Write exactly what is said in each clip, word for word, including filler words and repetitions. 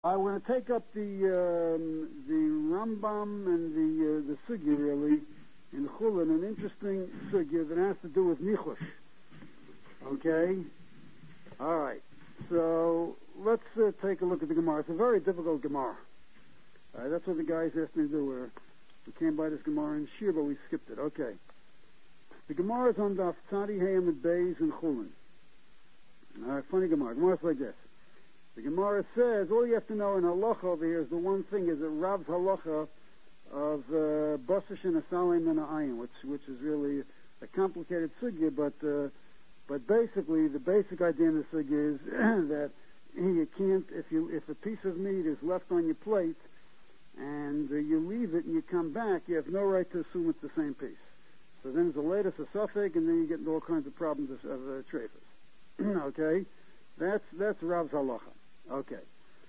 I want to take up the um, the Rambam and the uh, the sugya really in Chulin, an interesting sugya that has to do with nichush. Okay, all right. So let's uh, take a look at the Gemara. It's a very difficult Gemara. All right, that's what the guys asked me to do. We're, we came by this Gemara in Shir, but we skipped it. Okay, the Gemara is on Daf Tzadi Hayam at Beis in Chulin. All right, funny Gemara. Gemara's like this. The Gemara says, all you have to know in halacha over here is the one thing is that Rav's halacha of uh, Basish and Asalim and Ayin, which which is really a complicated sugya, but uh, but basically the basic idea in the sugya is that you can't, if you if a piece of meat is left on your plate and uh, you leave it and you come back, you have no right to assume it's the same piece. So then there's a latest a suffix, and then you get into all kinds of problems of, of uh, treifas. Okay, that's that's Rav's halacha. Okay.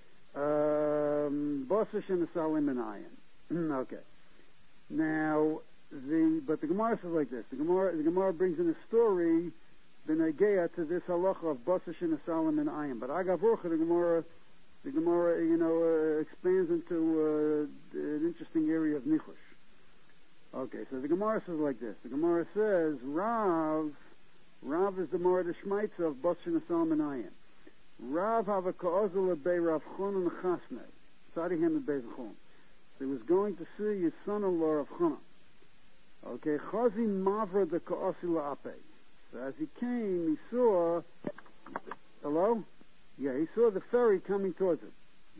Um, Basish and Asalim and Ayin. Okay. Now, the but the Gemara says like this. The Gemara the Gemara brings in a story, b'negeya, to this halacha of Basish and Asalim and Ayin. But Agavurcha, the Gemara, the Gemara, you know, uh, expands into uh, an interesting area of nichush. Okay, so the Gemara says like this. The Gemara says, Rav, Rav is the Morad Shmaitza of Basish and Asalim and Ayin. Rav have a ka'ozul bei Rav Chonon Chasnei. Tzadi him at Beis Chon. So he was going to see his son-in-law Rav Chonon. Okay, Chazi Mavra the ka'osi la'apei. So as he came, he saw, hello? Yeah, he saw the ferry coming towards him.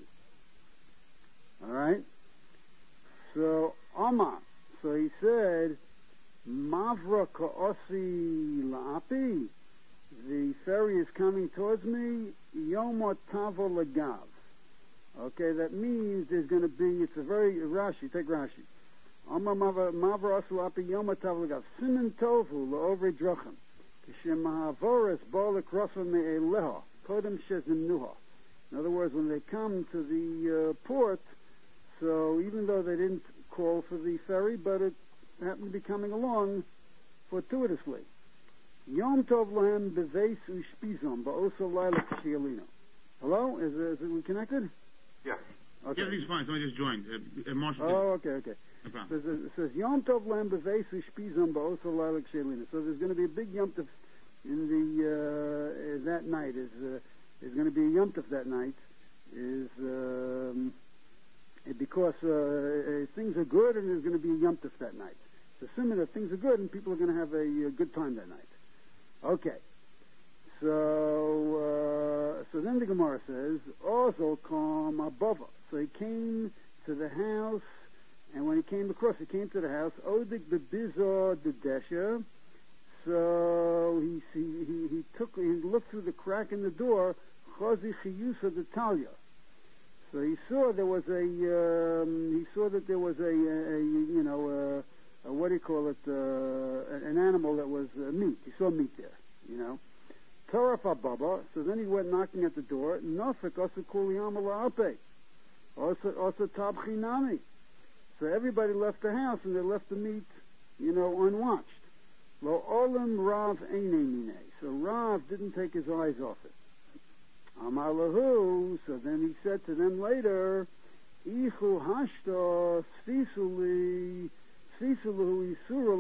Alright? So, Amma. So he said, Mavra ka'osi la'apei. The ferry is coming towards me, Yomot Tavo Lagav. Okay, that means there's going to be, it's a very, Rashi, take Rashi. Amar Mavra Asu Api Yomot Tavo Lagav. Simen Tovu La'ovre Drachim. Kishem Mahavoris Bolek Rosa Me'eleha. Kodem Shezim Nuha. In other words, when they come to the uh, port, so even though they didn't call for the ferry, but it happened to be coming along fortuitously. Yom Tov Lahem Beveis Ushpizom Ba'oso Laila Kashialino. Hello? Is, is, is we connected? Yeah. Okay. Everything's fine. Somebody just joined. Uh, uh, Marshall. Oh, okay, okay. No problem. So it says, it says Yom Tov Lahem Beveis Ushpizom Ba'oso Laila Kashialino. So there's going to be a big Yom Tov in the, uh, that night. Is uh, There's going to be a Yom Tov that night. Is, um, because uh, uh, things are good and there's going to be a Yom Tov that night. So assuming that things are good and people are going to have a, a good time that night. Okay, so uh, so then the Gemara says, "Ozo kom abova." So he came to the house, and when he came across, he came to the house. Odik bebizo dedesha. So he he he, he took he looked through the crack in the door. Chazi chiyusa detalia. So he saw there was a um, he saw that there was a, a, a you know. A, Uh, what do you call it, uh, an animal that was uh, meat. He saw meat there, you know. Tarafa Baba, so then he went knocking at the door. Nafik also kuliyam ala'ape. Also, also tabchinami. So everybody left the house and they left the meat, you know, unwatched. Lo olam Rav eine mine. So Rav didn't take his eyes off it. Amar lahu, so then he said to them later, Ichu hashta sfisuli Sisulu Isura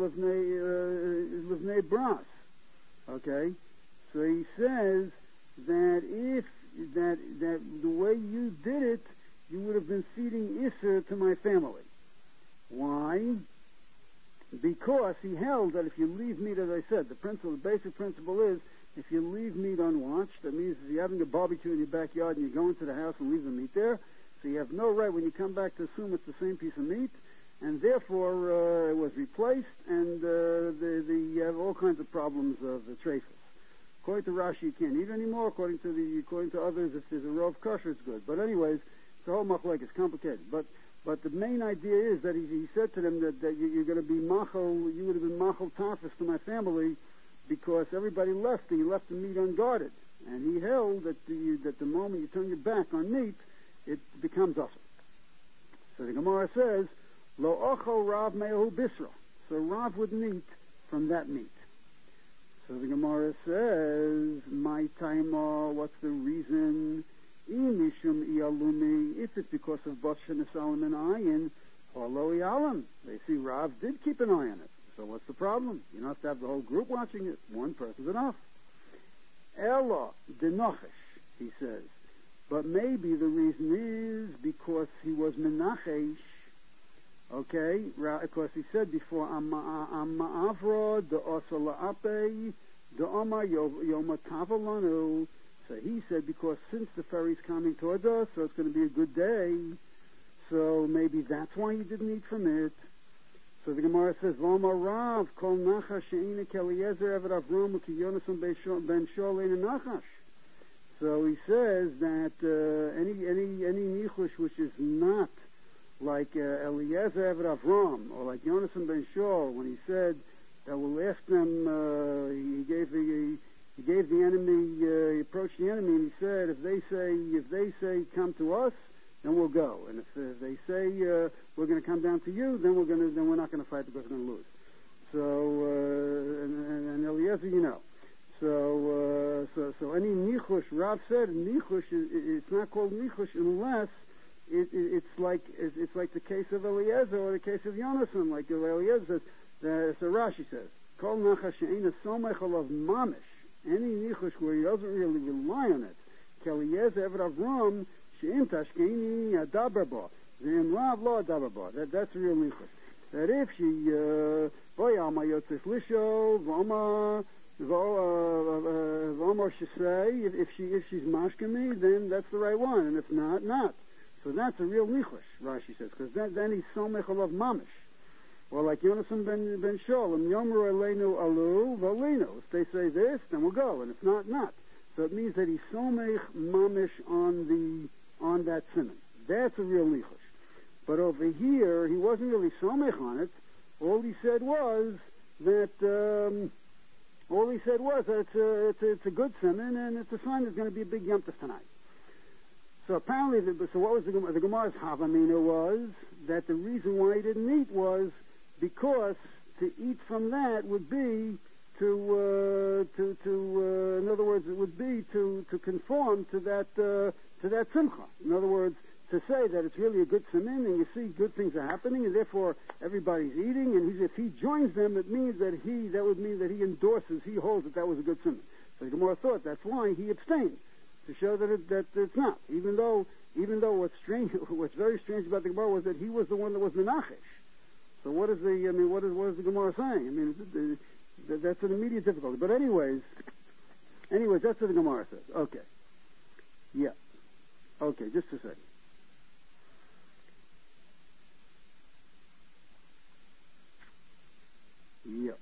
Livnei Bras. Okay? So he says that if that that the way you did it, you would have been feeding Isser to my family. Why? Because he held that if you leave meat, as I said, the principle, the basic principle is if you leave meat unwatched, that means if you're having a barbecue in your backyard and you go into the house and leave the meat there, so you have no right when you come back to assume it's the same piece of meat. And therefore, uh, it was replaced, and uh, the, the, you have all kinds of problems of the treifas. According to Rashi, you can't eat anymore. According to the, according to others, if there's a row of kosher, it's good. But anyways, the whole machlek is complicated. But, but the main idea is that he, he said to them that, that you, you're going to be machal, you would have been machal tafis to my family, because everybody left, and you left the meat unguarded. And he held that the, that the moment you turn your back on meat, it becomes awesome. So the Gemara says, Lo ocho Rav me'ahu bisra. So Rav would eat from that meat. So the Gemara says, my taima, what's the reason? Imishum Ialumi, if it's because of Boshan Solomon Ayin, Holo Ialam. They see Rav did keep an eye on it. So what's the problem? You don't have to have the whole group watching it. One person's enough. Ella Denochesh, he says. But maybe the reason is because he was Menachesh, okay? Because he said before, Amma Avra, the Osala Ape, the Amma Yoma Tavalanu. So he said, because since the ferry's coming towards us, so it's going to be a good day, so maybe that's why he didn't eat from it. So the Gemara says, V'amar Rav, Kol Nachash She'ina Keliezer Eved Avram Ki Yonasan Ben Shol Eina Nachash. So he says that uh, any any any nichush which is not like uh, Eliezer Eved Avram or like Yonasan Ben Shol, when he said that we'll ask them, uh, he gave the he gave the enemy, uh, he approached the enemy and he said, if they say if they say come to us, then we'll go, and if, uh, they say uh, we're going to come down to you, then we're going to then we're not going to fight because we're going to lose. So uh, and, and, and Eliezer, you know. So, uh, so, so any nichush, Rav said, nichush, is, it's not called nichush unless it, it, it's like it, it's like the case of Eliezer or the case of Yonasan, like Eliezer says. Uh, so Rashi says, Kol nachash she'ena somech alav mamish. Any nichush where he doesn't really rely on it, Keliezer Eved Avram she'im tashkeni adaberba, ze'im Rav lo adaberba. That that's a real nichush. That if she boy alma yotzes lisho v'ama. V'omar should say, if, if she if she's mashking me, then that's the right one, and if not, not. So that's a real nichush, Rashi says, because then, then he's somech alav mamish. Or like Yonasan ben ben Shol, and Yomru Aleinu alu v'aleinu. If they say this, then we'll go, and if not, not. So it means that he's somech mamish on the on that simon. That's a real nichush. But over here, he wasn't really somech on it. All he said was that. Um, All he said was that it's a, it's a, it's a good simon, and it's a sign there's going to be a big yomtiv tonight. So apparently, the, so what was the, the Gemara's havamina was that the reason why he didn't eat was because to eat from that would be to, uh, to, to uh, in other words, it would be to, to conform to that, uh, to that simcha. In other words, to say that it's really a good simon, and you see good things are happening, and therefore everybody's eating, and he's, if he joins them, it means that he, that would mean that he endorses, he holds that that was a good simon. So the Gemara thought that's why he abstained, to show that it, that it's not. Even though, even though what's strange, what's very strange about the Gemara was that he was the one that was menachesh. So what is the, I mean, what is, what is the Gemara saying? I mean, the, the, that's an immediate difficulty. But anyways, anyways, that's what the Gemara says. Okay. Yeah. Okay, just a second. Yep.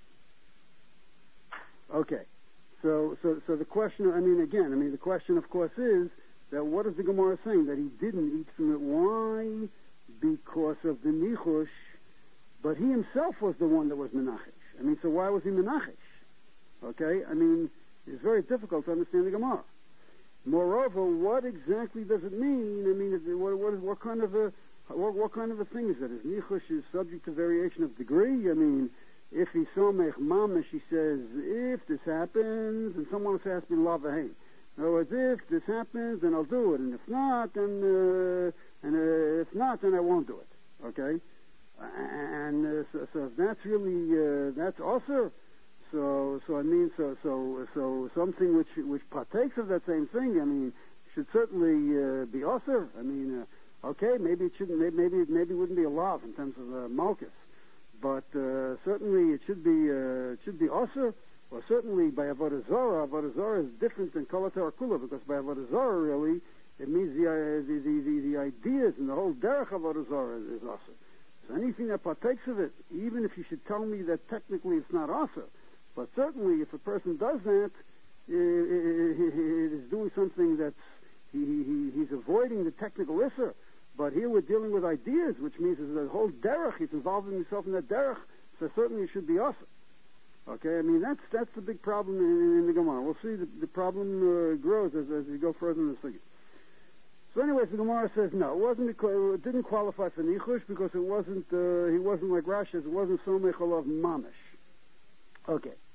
Okay. So, so, so the question, I mean, again, I mean, the question, of course, is that what is the Gemara saying? That he didn't eat from it. Why? Because of the nichush, but he himself was the one that was menachesh. I mean, so why was he menachesh? Okay? I mean, it's very difficult to understand the Gemara. Moreover, what exactly does it mean? I mean, what, what, what kind of a, what, what kind of a thing is that? Is nichush is subject to variation of degree? I mean, if he's somech mamish, he says, if this happens, and someone has asked me lavahay. In other words, if this happens, then I'll do it, and if not, then uh, and uh, if not, then I won't do it. Okay, and uh, so, so if that's really uh, that's also so. So I mean, so so so something which which partakes of that same thing. I mean, should certainly uh, be also. I mean, uh, okay, maybe it shouldn't. Maybe maybe it wouldn't be a lav in terms of uh, malchus. But uh, certainly it should be uh, it should be also, or certainly by avodah zarah. Avodah zarah is different than kol haTorah kula, because by avodah zarah really it means the, uh, the, the, the the ideas and the whole derech of avodah zarah is, is also. So anything that partakes of it, even if you should tell me that technically it's not also, but certainly if a person does that, it, it, it is doing something that's he, he he's avoiding the technical issur. But here we're dealing with ideas, which means there's a whole derech. He's involving himself in that derech, so certainly it should be awesome. Okay, I mean, that's that's the big problem in, in the Gemara. We'll see the, the problem uh, grows as, as we go further in the thing. So anyways, the Gemara says no, it wasn't because, it didn't qualify for nichush because it wasn't, uh, he wasn't like Rashi, it wasn't somech alav mamish. Okay.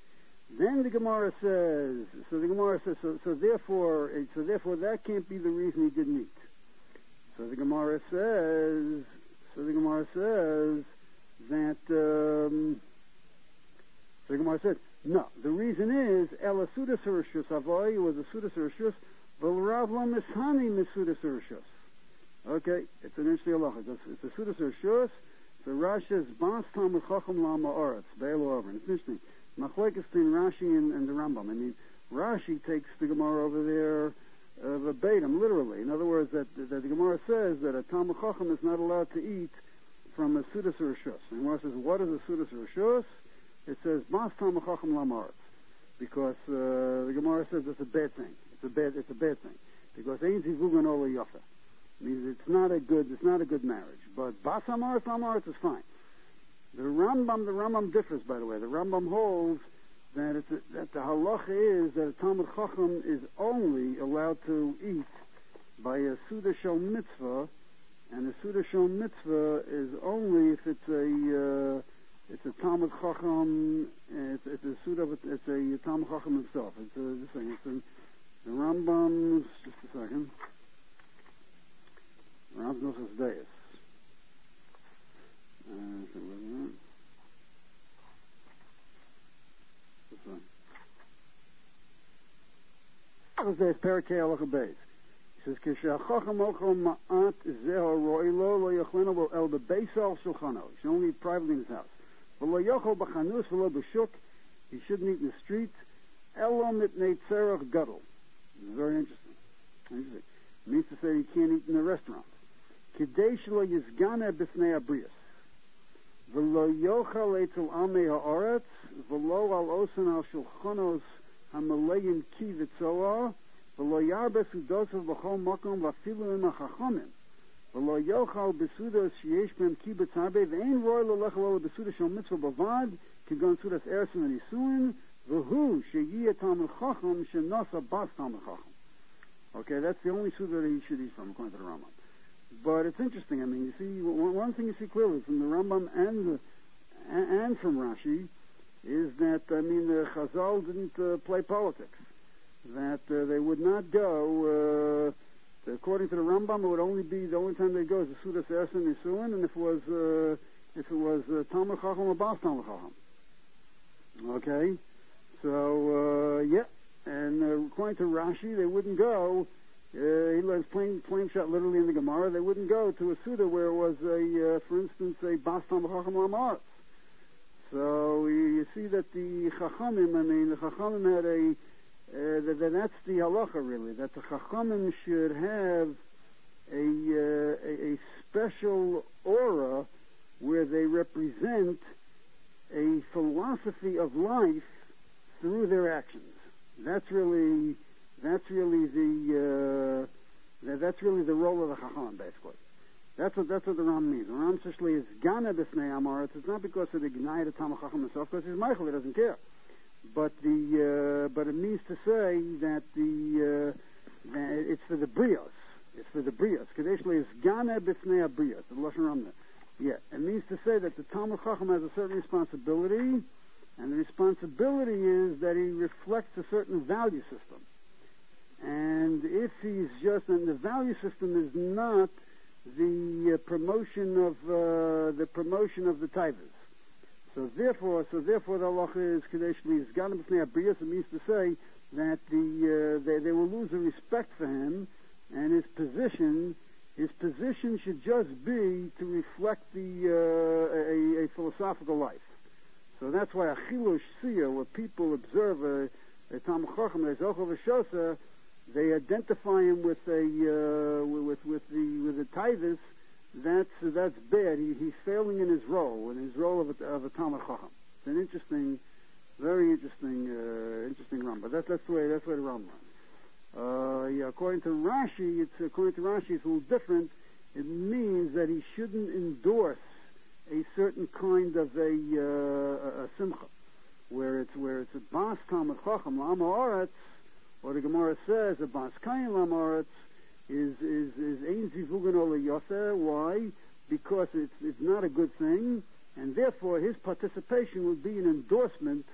Then the Gemara says, so the Gemara says, so, so therefore, so therefore that can't be the reason he didn't eat. So the Gemara says, so the Gemara says that, um, so the Gemara says, no, the reason is, Ela Sudas Rishus Avoy was a Sudas Rishus, V'Rav Lo Mishani Misudas Rishus. Okay, it's an interesting halacha. It's a Sudas Rishus, the Rashi's Bas Talmud Chacham Lama Oretz, Be'elu Over. It's interesting. Machlekes between Rashi and, and the Rambam. I mean, Rashi takes the Gemara over there uh, verbatim, literally. In other words, that, that the Gemara says that a Talmud Chacham is not allowed to eat from a Sudas Rishus. And the Gemara says, what is a Sudas Rishus? It says, Bas Talmud Chacham Lama Oretz. Because uh, the Gemara says it's a bad thing. It's a bad, it's a bad thing. Because Ein Zivugan Ola Yofa. Means it's not a good, it's not a good marriage. But Bas Hamaretz, Hamaretz is fine. The Rambam, the Rambam differs, by the way. The Rambam holds that it's a, that the halacha is that a Talmud Chacham is only allowed to eat by a Suda Shel Mitzvah, and a Suda Shel Mitzvah is only if it's a uh, it's a Talmud Chacham, it's, it's a Suda, it's a Talmud Chacham himself. It's a, this thing, it's a, the Rambam. Just a second. Rambam Nochas Deis. Uh, so where's that? This one. Nochas Deis, Parakei Halacha Beis. He says, "Kishachacham ochel ma'at zeho ro'ilo lo yochleno el bebeisal shulchano." He should only eat privately in his house. V'lo yochel b'chanus v'lo b'shuk. He shouldn't eat in the street. Elo mitnei tzerach gadol. Very interesting. Interesting. It means to say he can't eat in the restaurant. Kidei shelo yizgana b'fnei abrius. V'lo yochel etzel amei ha'aretz. V'lo al osen al shulchanos ha'maleim ki v'tzoah. V'lo yarbes udosav b'chol makom v'afilu im ha'chachamim. V'lo yochal b'sudas sheyesh b'hem ki b'tzarbe v'ein roi l'lechel ola b'sudas shel mitzvah b'vad kigon sudas ersin v'nisuin v'hu sheyiyeh talmud chacham shenasa bas talmud chacham. Okay, that's the only suda that he should eat from, according to the Rambam. But it's interesting. I mean, you see, one thing you see clearly from the Rambam and the, and from Rashi is that, I mean, the Chazal didn't uh, play politics. That uh, they would not go, uh, according to the Rambam, it would only be, the only time they go is the Sudas Ersin Nisuin, and if it was, uh, if it was uh, Talmud Chacham or Bas Talmud Chacham. Okay? So, uh, yeah. And uh, according to Rashi, they wouldn't go, uh, he learns plain, plain shot literally in the Gemara, they wouldn't go to a Suda where it was a, uh, for instance, a Bas Talmud Chacham Lamaretz. So you, you see that the Chachamim, I mean, the Chachamim had a, Uh, that, that that's the halacha, really, that the Chachamim should have a, uh, a, a special aura where they represent a philosophy of life through their actions. That's really, that's really the, uh, that's really the role of the Chachamim, basically. That's what, that's what the Ram means. The Ram Sishli is Gana B'fnei Amaretz. It's not because of the Gnai the Talmud Chacham himself, because he's Michael, he doesn't care. But the uh, but it means to say that the uh, that it's for the brios. It's for the brios. Kadeshli is gana b'fnei brios. The lashon Ramna. Yeah, it means to say that the Talmud Chacham has a certain responsibility, and the responsibility is that he reflects a certain value system. And if he's just, and the value system is not the uh, promotion of uh, the promotion of the tithers. So therefore, so therefore, the halacha is kadeshli is gana b'fnei abrius. It means to say that the uh, they, they will lose the respect for him, and his position, his position should just be to reflect the uh, a, a philosophical life. So that's why a chilush siyah, where people observe a, a Talmud Chacham, a zochel v'shosa, they identify him with a uh, with with the with the tithers. That's uh, that's bad. He, he's failing in his role, in his role of a, of a Talmud Chacham. It's an interesting, very interesting, uh, interesting Ram. But that's that's the way that's the way the Ram runs. Uh, yeah, according to Rashi, it's according to Rashi, it's a little different. It means that he shouldn't endorse a certain kind of a, uh, a, a simcha, where it's where it's a Bas Talmud Chacham Lama Oretz, or the Gemara says a Bas Kayin Lama Oretz. Is is is ein zivugan ola yoser? Why? Because it's it's not a good thing, and therefore his participation would be an endorsement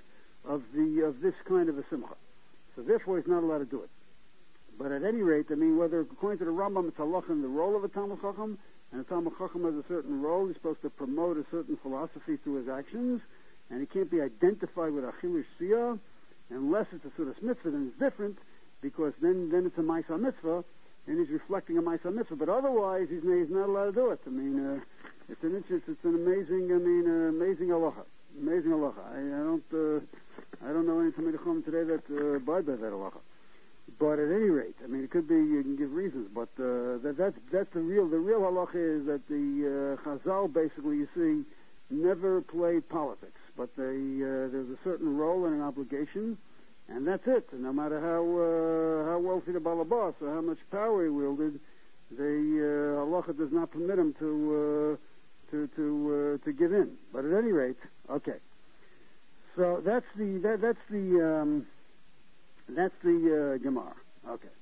of the of this kind of a simcha. So therefore, he's not allowed to do it. But at any rate, I mean, whether according to the Rambam, it's halacha in the role of a Talmud Chacham, and a Talmud Chacham has a certain role. He's supposed to promote a certain philosophy through his actions, and he can't be identified with Achilles Siyah unless it's a Sudas Mitzvah, then it's different, because then, then it's a Maisa Mitzvah, and he's reflecting a Maisa Mitzvah. But otherwise, he's, he's not allowed to do it. I mean, uh, it's an interest, it's an amazing, I mean, uh, amazing halacha. Amazing halacha. I, I don't, uh, I don't know any Talmidei Chacham today that uh, abide by that halacha. But at any rate, I mean, it could be, you can give reasons, but uh, that, that's that's the real the real halacha is that the uh, Chazal basically, you see, never played politics, but they uh, there's a certain role and an obligation, and that's it. And no matter how uh, how wealthy the balabas or how much power he wielded, the uh, halacha does not permit him to uh, to to uh, to give in. But at any rate, okay. So that's the that, that's the. Um, That's the uh, Gemara. Okay.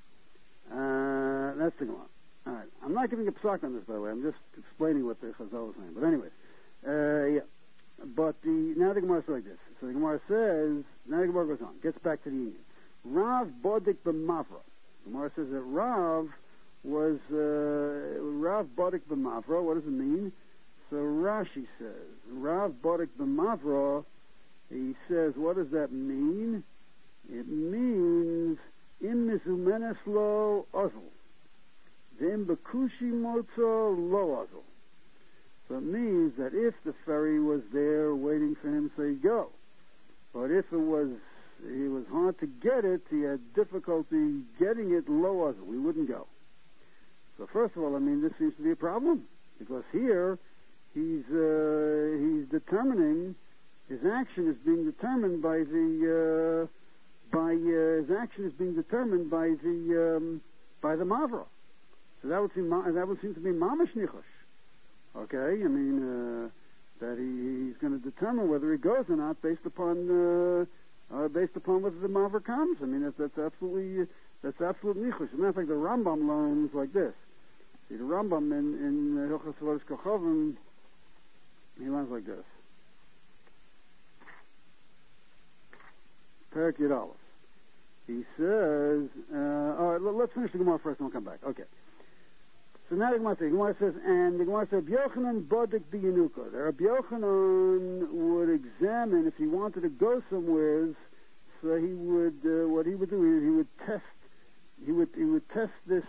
Uh, that's the Gemara. All right. I'm not giving a psak on this, by the way. I'm just explaining what the Chazal is saying. But anyway, uh, yeah. But the now the Gemara says like this. So the Gemara says, now the Gemara goes on, gets back to the union. Rav bodik b'mavra. The Gemara says that Rav was, uh, Rav bodik b'mavra. What does it mean? So Rashi says, Rav bodik b'mavra, he says, what does that mean? It means im mizumenes lo ozel, v'im bekushi mozo lo ozel. So it means that if the ferry was there waiting for him, so he'd go. But if it was, it was hard to get it, he had difficulty getting it lo ozel, we wouldn't go. So first of all, I mean, this seems to be a problem, because here he's uh, he's determining, his action is being determined by the. Uh, By uh, his action is being determined by the um, by the mavra, so that would seem that would seem to be mamash nichosh. Okay, I mean uh, that he, he's going to determine whether he goes or not based upon uh, uh, based upon whether the mavra comes. I mean that's, that's absolutely that's absolute nichosh. As a matter of fact, the Rambam learns like this. See, the Rambam in in Hilchos Avodas Kochavim, he learns like this. Perak Yud Aleph. He says, uh, all right, let's finish the Gemara first and we'll come back. Okay. So now the Gemara says, the Gemara says, and the Gemara says, Yochanan bodik biyanuka. The Rabbi Yochanan would examine, if he wanted to go somewhere, so he would, uh, what he would do is he would test, he would, he would test this,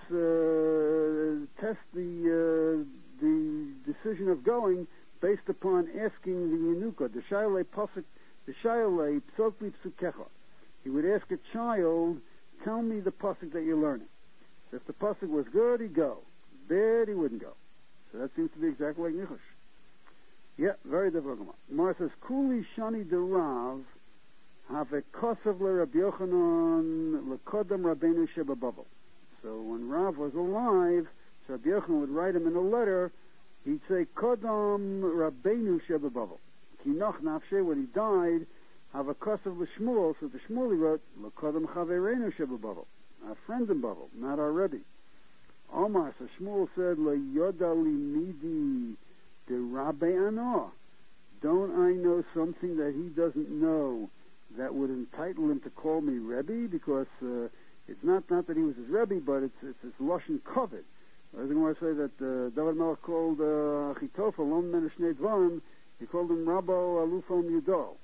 uh, test the, uh, the decision of going based upon asking the Yanuka, the Shayle Pasuk, the Shayle Psokli Psukecha. He would ask a child, tell me the pasuk that you're learning. So if the pasuk was good, he'd go. Bad, he wouldn't go. So that seems to be exactly like Nichush. Yeah, very difficult. Gemara says, Kuli shani derav have a kosav le Rabbi Yochanan lekodam Rabbeinu shebabavel. So when Rav was alive, so Rabbi Yochanan would write him in a letter, he'd say, Kodam Rabbeinu shebabavel. Kinoch nafshe, when he died, have a kosav l'shmuel, so the Shmuel he wrote, L'kodam chavereinu shebabavel, our friend in Bavel, not our Rebbe. Omar, so Shmuel said, L'yoda li midi de rabbe ano. Don't I know something that he doesn't know that would entitle him to call me Rebbe? Because uh, it's not not that he was his Rebbe, but it's it's, it's Lashon Koved. I was going to say that uh, David Melech called uh, Achitophel, Lom Men Shnei Dvarim, he called him Rabbo Alufom Yudo.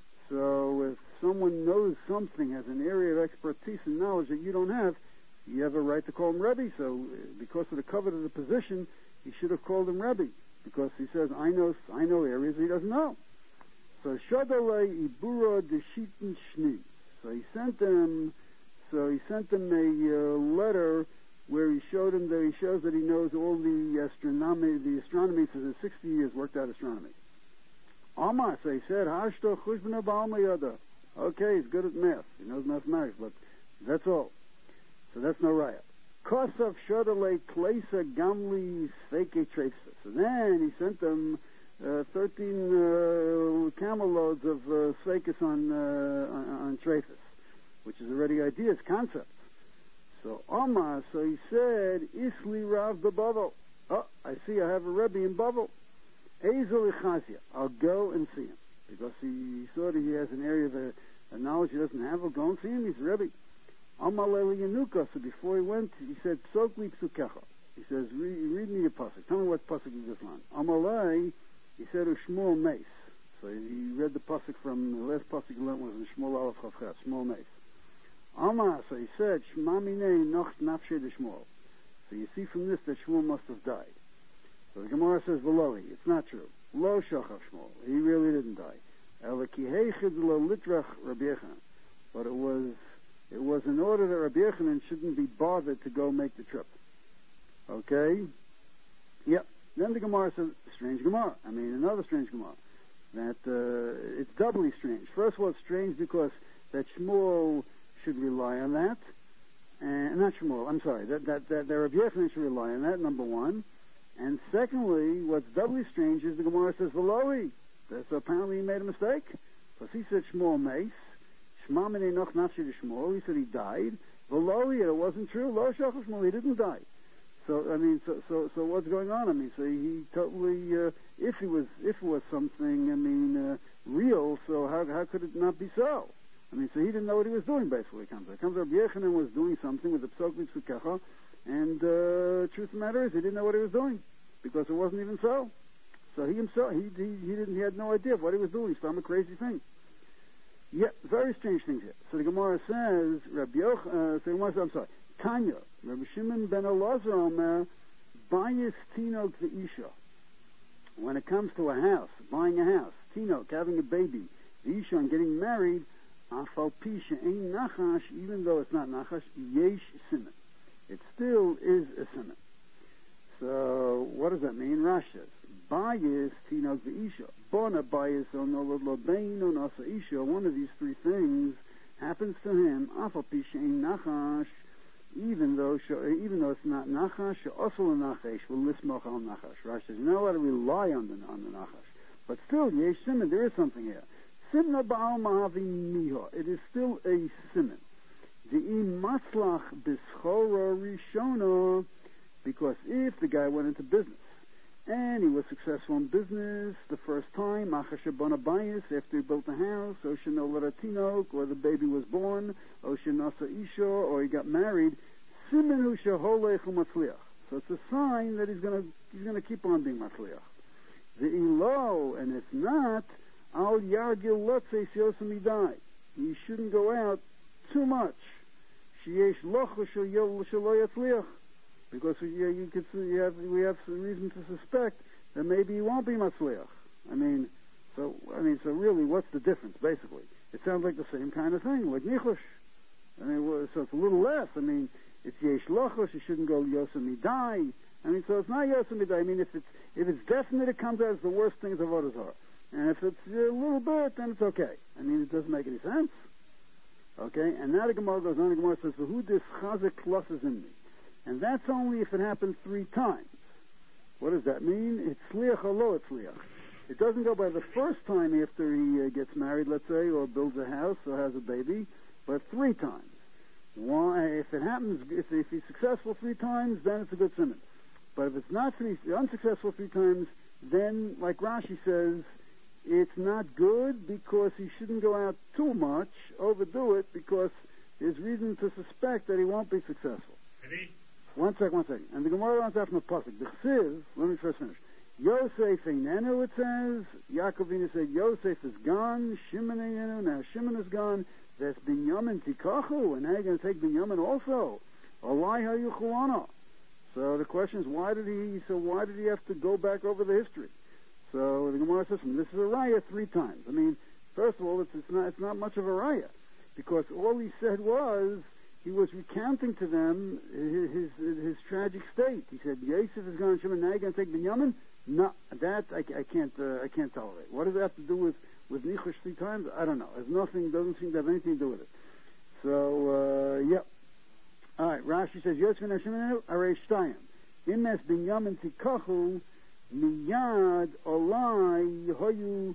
So if someone knows something, has an area of expertise and knowledge that you don't have, you have a right to call him Rebbe. So because of the covet of the position, he should have called him Rebbe, because he says, I know I know areas he doesn't know. So Shadalei Ibura Deshitin Shni. So he sent him so he sent him a uh, letter where he showed him that he shows that he knows all the astronomy the astronomy for the sixty years worked out astronomy. Amar, so he said, Hashto Chushbana Ba'alma. Okay, he's good at math. He knows mathematics, but that's all. So that's no riot. Kosav Shodale Klesa Gamli Sveke Trefsa. So then he sent them uh, thirteen uh, camel loads of uh, Svekis on, uh, on, on Trefus, which is already ideas, concepts. So Amar, so he said, Isli Rav B'Bavel. Oh, I see I have a Rebbe in Bavel. Ezel Ichazia. I'll go and see him. Because he saw that he has an area of, uh, a knowledge he doesn't have, well, go and see him. He's Rebbe. Amalei Yanuka. So before he went, he said, Psokli Psukecha. He says, read, read me your pasuk. Tell me what pasuk you just learned. Amalei, he said, Ushmuel Meis. So he read the pasuk from the last pasuk he learned was in Shmuel Aleph Chavchet, Shmuel Meis. Amar, so he said, Shma minei noch nafshe de Shmuel. So you see from this that Shmuel must have died. So the Gemara says, Veloi, it's not true. Lo shachav Shmuel. He really didn't die. Ela ki heichid lo litrach Rabbi Yochanan. But it was, it was in order that Rabbi Yochanan shouldn't be bothered to go make the trip. Okay? Yep. Then the Gemara says, strange Gemara. I mean, another strange Gemara. That uh, it's doubly strange. First of all, it's strange because that Shmuel should rely on that. And not Shmuel, I'm sorry, that, that, that, that Rabbi Yochanan should rely on that, number one. And secondly, what's doubly strange is the Gemara says, Veloi. So apparently he made a mistake. Because he said Shmuel Meis. Shma minei noch nafshi de Shmuel. He said he died. Veloi, it wasn't true. Lo shachar Shmuel, he didn't die. So, I mean, so, so, so what's going on? I mean, so he totally, uh, if he was, if it was something, I mean, uh, real, so how, how could it not be so? I mean, so he didn't know what he was doing, basically, it comes out. It comes out, Rabbi Yochanan was doing something with the Psok Mitzvukecha, and, uh, truth of the matter is, he didn't know what he was doing, because it wasn't even so. So he himself, he, he, he didn't, he had no idea of what he was doing. He's done a crazy thing. Yeah, very strange things here. So the Gemara says, Rabbi Yochanan, uh, so the Gemara says, I'm sorry, Tanya, Rabbi Shimon ben Elazar Omer, Bayis Tinok V'Isha. When it comes to a house, buying a house, Tinok, having a baby, V'Isha, and getting married, Afal Pisha Ein Nachash, even though it's not Nachash, Yesh Siman. It still is a Siman. So, what does that mean? Rashi says, Bayis Tinok V'Isha. Bona Bayis Onolad Lobein Onasa Isha. One of these three things happens to him, Afal Pisha Ein Nachash, even though even though it's not nachash, also a nachash will lismoch al nachash. Rashi says, you know what, to rely on the on the nachash, but still yesh siman. There is something here. Simna ba'al mahavi miha. It is still a siman. The maslach b'schora rishona, because if the guy went into business and he was successful in business the first time, machash bonabayis, after he built a house, oshano laratinok, or the baby was born, oshanasa isha, or he got married. Simenu sheholech u'matzliach. So it's a sign that he's going to he's going to keep on being matzliach. The ilo, and if not, al yargil lotzes yosamidai. He shouldn't go out too much. Sheyesh lochu shelo yatzliach. Because you, you could see, you have, we have some reason to suspect that maybe he won't be matzliach. I mean, so I mean, so really, what's the difference? Basically, it sounds like the same kind of thing, like nichush. I mean, so it's a little less. I mean, it's yesh lochush. You shouldn't go yosemidai. I mean, so it's not yosemidai. I mean, if it's if it's definite, it comes out as the worst things of others are. And if it's a little bit, then it's okay. I mean, it doesn't make any sense. Okay, and now the Gemara goes on. The Gemara says, "Who this chazak klosses in me?" And that's only if it happens three times. What does that mean? It's tzliach or lo tzliach. It doesn't go by the first time after he uh, gets married, let's say, or builds a house or has a baby, but three times. Why? If it happens, if, if he's successful three times, then it's a good simon. But if it's not three, unsuccessful three times, then, like Rashi says, it's not good because he shouldn't go out too much, overdo it, because there's reason to suspect that he won't be successful. Ready? One second, one second. And the Gemara runs out from the pasuk. The Chsiv, let me first finish. Yosef einenu, it says. Yaakov Avinu said, Yosef is gone. Shimon einenu. Now Shimon is gone. That's Binyamin tikachu. And now you're going to take Binyamin also. Olai hayuchuana. So the question is, why did he? So why did he have to go back over the history? So the Gemara says, this is a raya three times. I mean, first of all, it's, it's not it's not much of a raya, because all he said was, he was recounting to them his, his his tragic state. He said, Yosef is gone, Shimon, now you're going to take Binyamin? No, that I, I can't uh, I can't tolerate. What does it have to do with, with Nichush three times? I don't know. There's nothing, doesn't seem to have anything to do with it. So, uh, yeah. All right, Rashi says, Yosef and Shimon are shtayim. Imes Binyamin tikachu miyad olai hoyu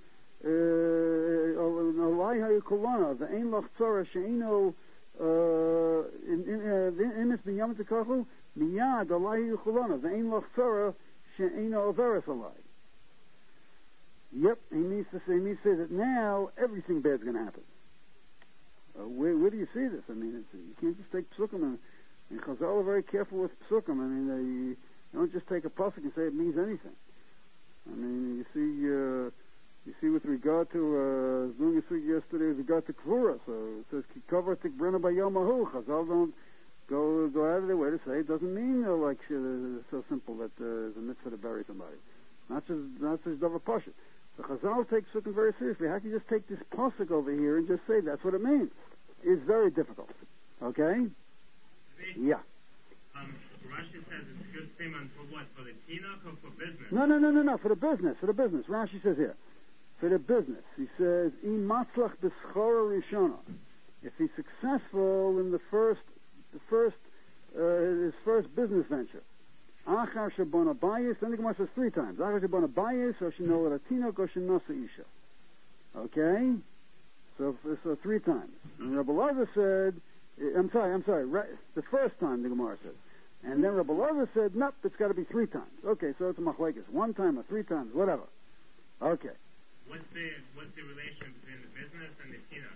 olai hoyu kolana ve'ein lach tzara she'ino in Imes Binyamin tikachu miyad olai hoyu kolana ve'ein lach tzara she'ino overes olai. Yep, he means to say, he means to say that now everything bad's going to happen. Uh, where, where do you see this? I mean, it's, you can't just take psukim, and, and Chazal are very careful with psukim. I mean, they, you don't just take a pasuk and say it means anything. I mean, you see, uh, you see with regard to, uh, I was doing a sugi yesterday with regard to Kvura, so it says, Kikava tikbrena bayomahu. Chazal don't go go out of their way to say it doesn't mean uh, like uh, so simple that uh, it's a mitzvah to bury somebody. Not just, not just davar pashut. So Chazal takes psukim very seriously. How can you just take this pasuk over here and just say that's what it means? It's very difficult. Okay? Yeah. Um, Rashi says it's good siman for what? For the tinok or for business? No, no, no, no, no. For the business. For the business. Rashi says here. For the business. He says, "Im matzlach b'schora rishona." If he's successful in the first, the first, uh, his first business venture. Achar shabona bayis. Then the Gemara says three times. Achar shabona bayis, or shenola tinok, or shenosa isha. Okay. So, so three times. And Rabbi Lazar said, I'm sorry, I'm sorry, right, the first time the Gemara said. And then Rabbi Lazar said, nope, it's got to be three times. Okay, so it's a machlekes. One time or three times, whatever. Okay. What's the, what's the relation between the business and the tinok?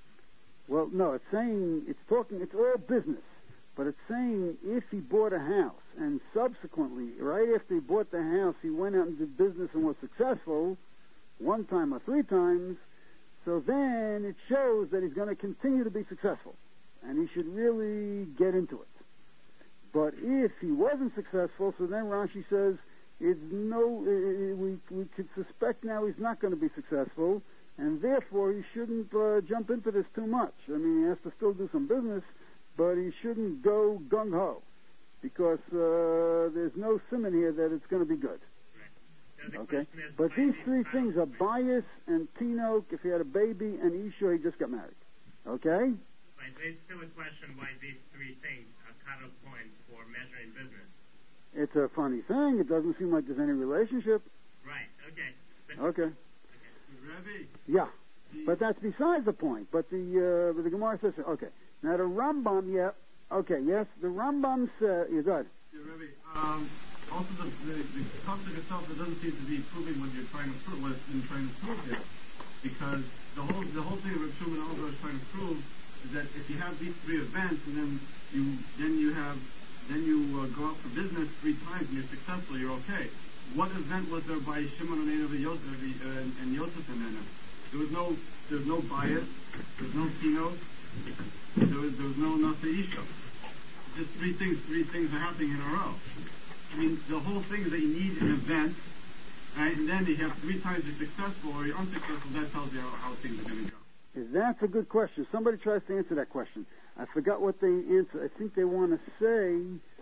Well, no, it's saying, it's talking, it's all business. But it's saying if he bought a house and subsequently, right after he bought the house, he went out and did business and was successful, one time or three times, so then it shows that he's going to continue to be successful, and he should really get into it. But if he wasn't successful, so then Rashi says it's no. Uh, we we could suspect now he's not going to be successful, and therefore he shouldn't uh, jump into this too much. I mean, he has to still do some business, but he shouldn't go gung ho, because uh, there's no simon here that it's going to be good. Okay, but these three things are bias and tinok. If he had a baby, and Isha, he just got married. Okay. Right. There's still a question why these three things are cut-off points for measuring business. It's a funny thing. It doesn't seem like there's any relationship. Right. Okay. But, okay. Okay. Rabbi. Yeah, but that's besides the point. But the uh, but the Gemara says okay. Now the Rambam, yeah. Okay. Yes, the Rambam says. You got it. Yeah, Rabbi. Um. Also, the, the, the concept itself, it doesn't seem to be proving what you're trying to prove, what it's been trying to prove here. Because the whole the whole thing of Rav Shimon Elazar is trying to prove is that if you have these three events and then you then you have then you uh, go out for business three times and you're successful, you're okay. What event was there by Shimon and Einav and Yosef uh, and Yosef and Einav? There was no there was no bias, there was no tino, there was there was no nasa isha. Just three things three things are happening in a row. I mean, the whole thing is that you need an event, right? And then you have three times you're successful or you're unsuccessful. That tells you how, how things are going to go. That's a good question. Somebody tries to answer that question. I forgot what they answer. I think they want to say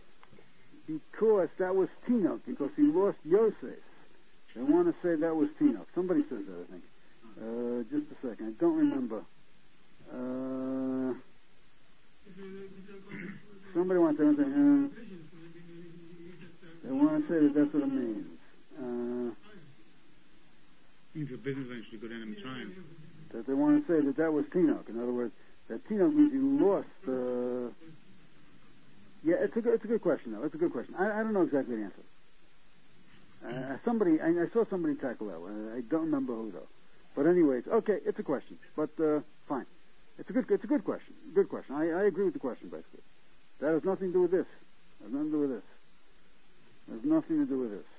because that was Tinok, because he lost Yosef. They want to say that was Tinok. Somebody says that, I think. Uh, just a second. I don't remember. Uh, somebody wants to answer. Uh, They want to say that that's what it means. Uh, means a business venture to go down and try. That they want to say that that was Tinok. In other words, that Tinok means he lost. Uh, yeah, it's a good, it's a good question though. It's a good question. I, I don't know exactly the answer. Uh, somebody, I, I saw somebody tackle that one. I don't remember who though. But anyways, okay, it's a question. But uh, fine, it's a good, it's a good question. Good question. I, I agree with the question basically. That has nothing to do with this. Has nothing to do with this. There's nothing to do with this.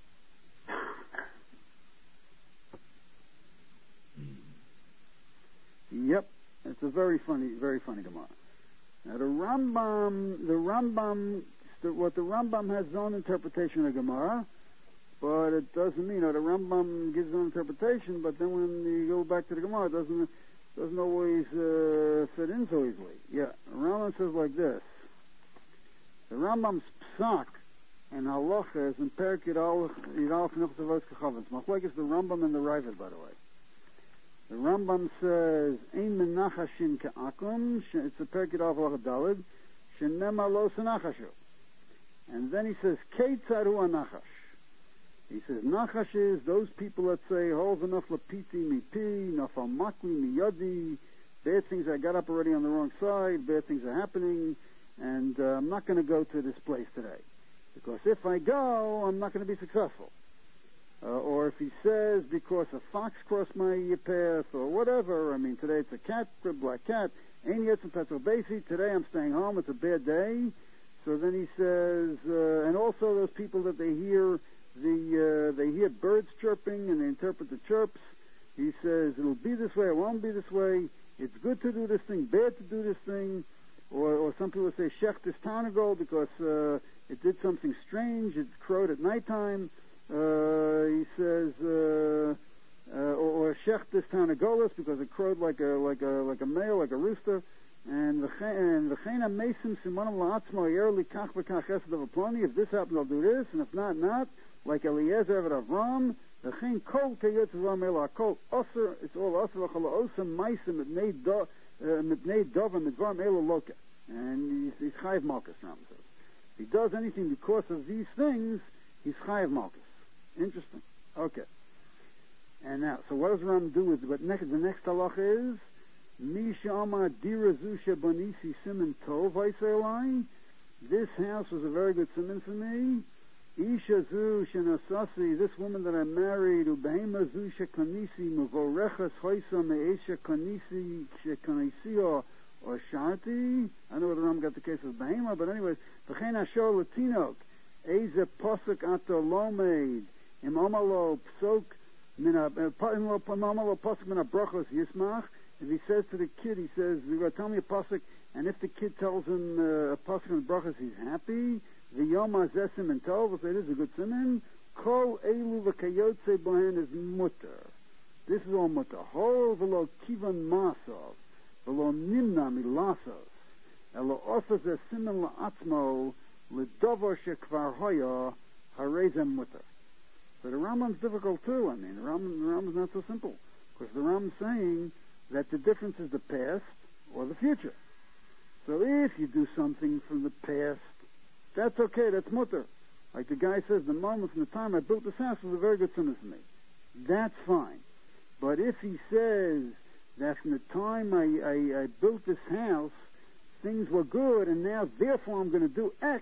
Yep, it's a very funny, very funny Gemara. Now the Rambam, the Rambam, what the Rambam has his own interpretation of Gemara, but it doesn't mean, you know, the Rambam gives his own interpretation, but then when you go back to the Gemara, it doesn't doesn't always uh, fit in so easily. Yeah, the Rambam says like this. The Rambam's psak and halacha is in Perek Yidal Yidal F'Nichos Kachavim. Machlekes the Rambam and the Ravid, by the way. The Rambam says, "Ein menachashin ka'akum." It's a Perek Yidal Halacha Daled. Shenema lo senachashu. And then he says, "Keitzad hu anachash." He says, "Nachash is those people that say, Hov enough lapiti mi pi, nafal makli mi yadi." Bad things, I got up already on the wrong side. Bad things are happening, and uh, I'm not going to go to this place today. Because if I go, I'm not going to be successful. uh, or if he says because a fox crossed my path, or whatever. I mean, today it's a cat, a black cat. Ain't yet some petrol basic. Today I'm staying home. It's a bad day. So then he says, uh, and also those people that they hear the uh, they hear birds chirping and they interpret the chirps. He says it'll be this way, it won't be this way. It's good to do this thing, bad to do this thing. Or, or some people say shech this tarnagol because uh, it did something strange. It crowed at nighttime. Uh, he says, uh, uh, or, or shech this tarnagolis because it crowed like a like a like a male, like a rooster. And the chena mesim simonam la'atzmo yerli kach v'kach esed of ploni. If this happens, I'll do this, and if not, not. Like Eliezer of Avram. The chen kol kayotz v'am el kol oser. It's all oser v'chol osem meisim mitnei do mitnei dova mitvarm elo loka. And he's, he's chayiv malchus. Ram says, if he does anything because of these things, he's chayiv malchus. Interesting. Okay. And now, so what does Ram do with what next? The next halacha is. Misha Amar Dira Zusha Bonisi Simon Tov Vaiselai. This house was a very good simon for me. Isha Zu Shenasasi, this woman that I married, Ubehema Zusha Kanisi Muvorechas Hoisa Meesha Kanisi Shekanisio or Shanti. I know whether Ram got the case of Behema, but anyways, V'chein Ashor Latinok, Eze Posuk Ato Lomeid, Im Omalo Psok Mina Omalo Posuk Mina Brochos Yismach. If he says to the kid, he says, "You got to tell me a pasuk," and if the kid tells him uh, a pasuk in the brachas, he's happy. The yom azesim and tov will say, "This is a good simon." Kol elu v'kayotze bohen is mutter. This is all mutter. Hol v'lo kivan masov v'lo nimna milasos elo osas es simon la'atzmo l'dover shekvar hoya harezem mutter. So the Rambam's difficult too. I mean, the Rambam, the Rambam's not so simple because the Rambam's saying that the difference is the past or the future. So if you do something from the past, that's okay, that's mutter. Like the guy says, the moment from the time I built this house was a very good simon for me. That's fine. But if he says that from the time I, I, I built this house, things were good, and now therefore I'm going to do X,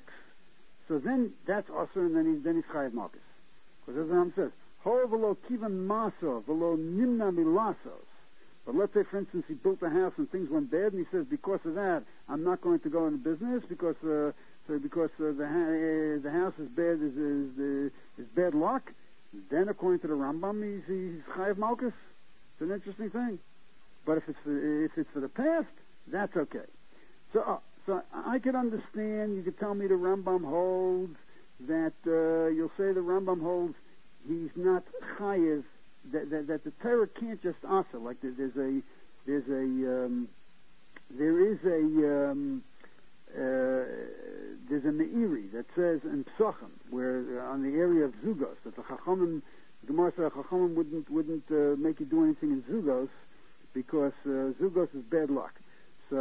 so then that's usher, and then he's, then he's chayav malchus. Because as the Ram says, ho v'lo kivan maso, v'lo nimna milasos. But let's say, for instance, he built a house and things went bad, and he says, because of that, I'm not going to go into business because uh, so because uh, the ha- uh, the house is bad is is, is is bad luck. Then, according to the Rambam, he's, he's chayav malchus. It's an interesting thing. But if it's for, if it's for the past, that's okay. So uh, so I could understand. You could tell me the Rambam holds that uh, you'll say the Rambam holds he's not chayav. That, that, that the Torah can't just answer. Like there, there's a, there's a, um, there is a, um, uh, there's a Meiri that says in Psachim, where uh, on the area of Zugos, that the Chachamim, the Gemara said Chachamim wouldn't wouldn't uh, make you do anything in Zugos because uh, Zugos is bad luck. So,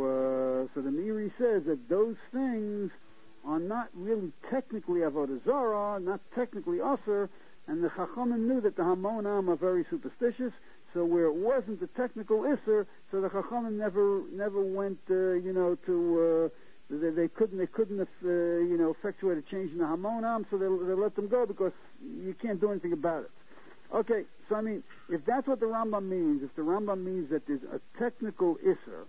uh, so the Meiri says that those things are not really technically avodah zarah, not technically aser. And the Chachamim knew that the Hamonam are very superstitious, so where it wasn't the technical Isser, so the Chachamim never never went, uh, you know, to uh, they, they couldn't they couldn't uh, you know effectuate a change in the Hamonam, so they, they let them go because you can't do anything about it. Okay, so I mean, if that's what the Rambam means, if the Rambam means that there's a technical Isser,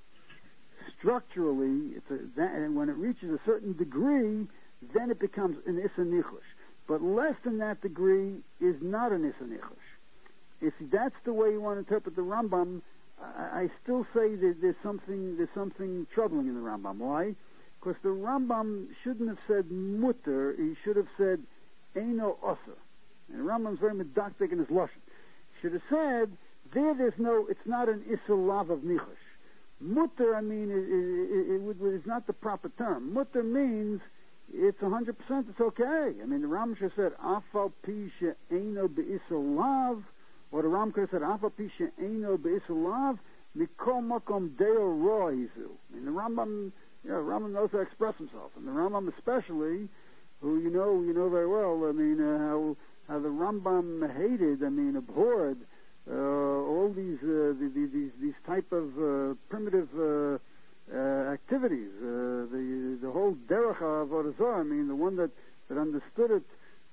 structurally, it's a, that, and when it reaches a certain degree, then it becomes an Isser Nichush. But less than that degree is not an Isser Nichush. If that's the way you want to interpret the Rambam, I, I still say that there's something there's something troubling in the Rambam. Why? Because the Rambam shouldn't have said mutter. He should have said eino oser. And the Rambam's very medactic in his lashon. He should have said there. There's no. It's not an Isser lav of Nichush. Mutter, I mean, it, it, it, it is not the proper term. Mutter means it's one hundred percent, it's okay. I mean, the Ramsha said, Afal pi she'eino be'isol lav, or the Ram could have said, Afal pi she'eino be'isol lav, mikol makom deo roizu. I mean, the Rambam, you know, Rambam knows how to express himself, and the Rambam especially, who you know, you know very well, I mean, uh, how, how the Rambam hated, I mean, abhorred, uh, all these, uh, these, these, these type of uh, primitive, uh, Uh, activities, uh, the the whole derech of Avodah Zarah, I mean, the one that, that understood it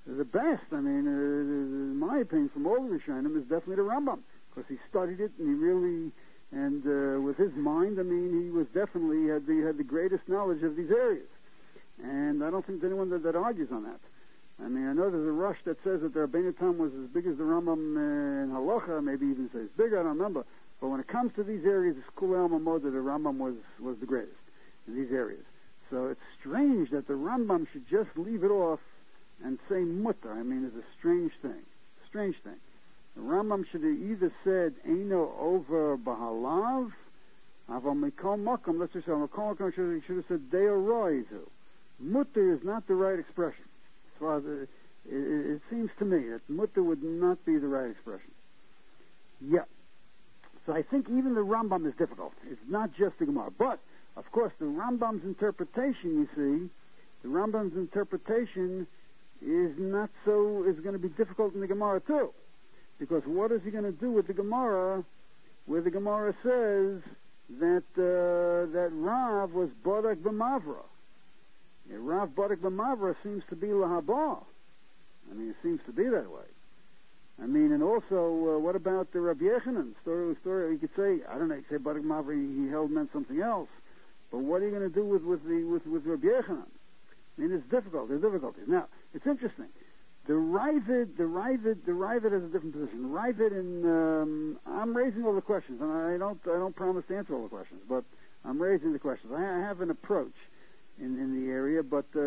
the best, I mean, uh, in my opinion, from all the Rishonim, is definitely the Rambam, because he studied it and he really, and uh, with his mind, I mean, he was definitely had the had the greatest knowledge of these areas, and I don't think there's anyone that, that argues on that. I mean, I know there's a rush that says that the Rabbeinu Tam was as big as the Rambam uh, in Halacha, maybe even says bigger, I don't remember. But when it comes to these areas, it's Kul Alma Moda, the Rambam was, was the greatest in these areas. So it's strange that the Rambam should just leave it off and say mutter. I mean, it's a strange thing. Strange thing. The Rambam should have either said, Eino over Bahalav, Aval Mikol Mokum, let's just say, Mikol Mokum should, should have said, Deo Roizu. Mutter is not the right expression. As far as it, it, it seems to me that mutter would not be the right expression. Yeah. So I think even the Rambam is difficult. It's not just the Gemara. But, of course, the Rambam's interpretation, you see, the Rambam's interpretation is not so, is going to be difficult in the Gemara too. Because what is he going to do with the Gemara, where the Gemara says that uh, that Rav was Barak b'Mavra? Yeah, Rav Barak b'Mavra seems to be Lahaba. I mean, it seems to be that way. I mean, and also, uh, what about the Rabbi Yechanan story? Story, you could say, I don't know, you could say Barak b'Mavra he held meant something else. But what are you going to do with with the with with Rabbi Yechanan? I mean, it's difficult. There's difficulties. Now, it's interesting. The Ravid, the Ravid, the Ravid has a different position. Ravid, and um, I'm raising all the questions, and I don't, I don't promise to answer all the questions, but I'm raising the questions. I have an approach in, in the area, but uh,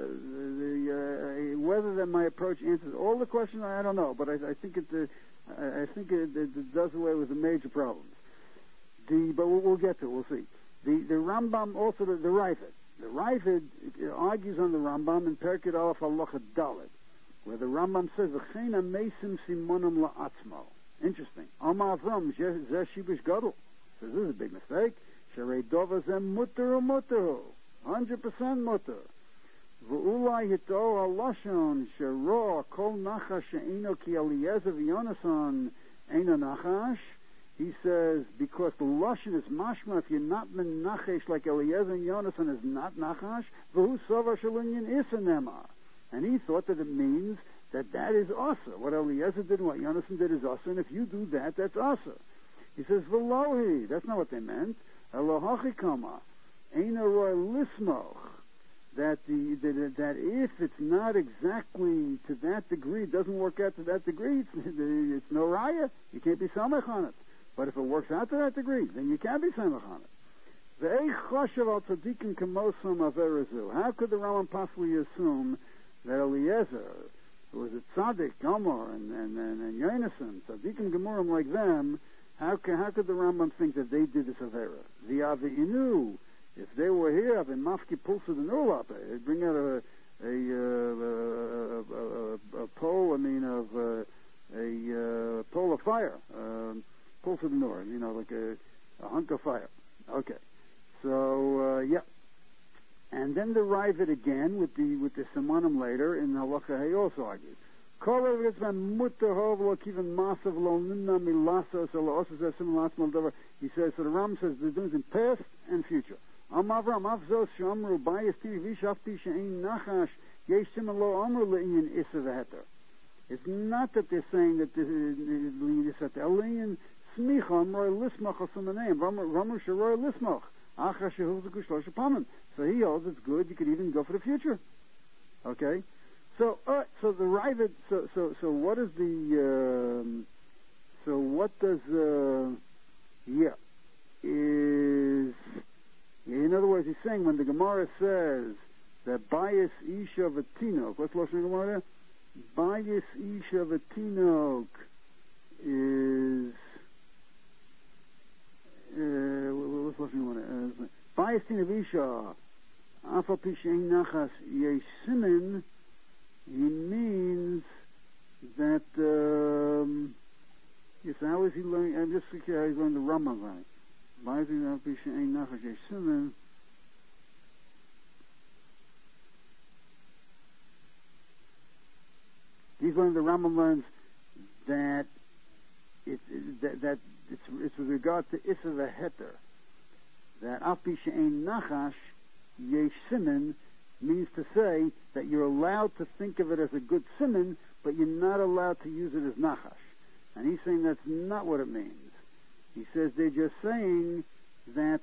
the, uh, whether that my approach answers all the questions, I don't know. But I, I think it, uh, I think it, it, it does away with the major problems. The, but we'll, we'll get to it. We'll see. The the Rambam also the, the Ravid. The Ravid argues on the Rambam in Perkei Aleph Halacha Dalet, where the Rambam says, "V'chein mesim simonam la'atzmo." Interesting. Amar Avram zeh shibush gadol. Says this is a big mistake. Sharei dova zeh mutter u mutter, hundred percent mutter. V'ulai hito halashon shero kol nachash she'ino ki Eliezer v'Yonasan eino nachash. He says, because the Lashon is mashma, if you're not men nachash like Eliezer and Yonasan is not nachash, v'hu sova shalinyan isanema. And he thought that it means that that is asa. What Eliezer did and what Yonasan did is asa, and if you do that, that's asa. He says, v'lohi, that's not what they meant. Elohachi kama, eina roy lismoch. That, the, that, that if it's not exactly to that degree, it doesn't work out to that degree, it's, it's no raya. You can't be samech on it. But if it works out to that degree, then you can be samech on it. How could the Rambam possibly assume that Eliezer, who was a tzaddik, Gomer, and and and, and Yonasan, tzaddikim gemurim like them, how can, how could the Rambam think that they did this avera? The Avinu, if they were here, in Mafki Pulsa the Nurlap, they'd bring out a a, uh, a, a, a, a pole, I mean, of uh, a uh, pole of fire, um, Pulsa the Nur, you know, like a, a hunk of fire. Okay, so uh, yeah. And then they arrive it again with the with the Simanim later in Halacha. He also argues. He says, so the Ram says the difference in past and future. It's not that they're saying that this is so he holds it's good. You could even go for the future. Okay, so uh, so the Ravid. So so so what is the? Um, so what does? Uh, yeah, is in other words, he's saying when the Gemara says that bias isha v'tinok. What's the Lashon Gemara there? Bias isha v'tinok is. Uh, what's the Lashon Gemara? Uh, bias tinavisha. Afal pishein nachas yesimin, he means that, um, yes, how is he learning? I'm just thinking how he's learning the Rambam, right? Bias pishein nachas yesimin. He's learning the Rambam learns that it, that, that it's, it's with regard to Issa the Heter, that Api She'ein Nachash Yesh Simen, means to say that you're allowed to think of it as a good siman, but you're not allowed to use it as nachash. And he's saying that's not what it means. He says they're just saying that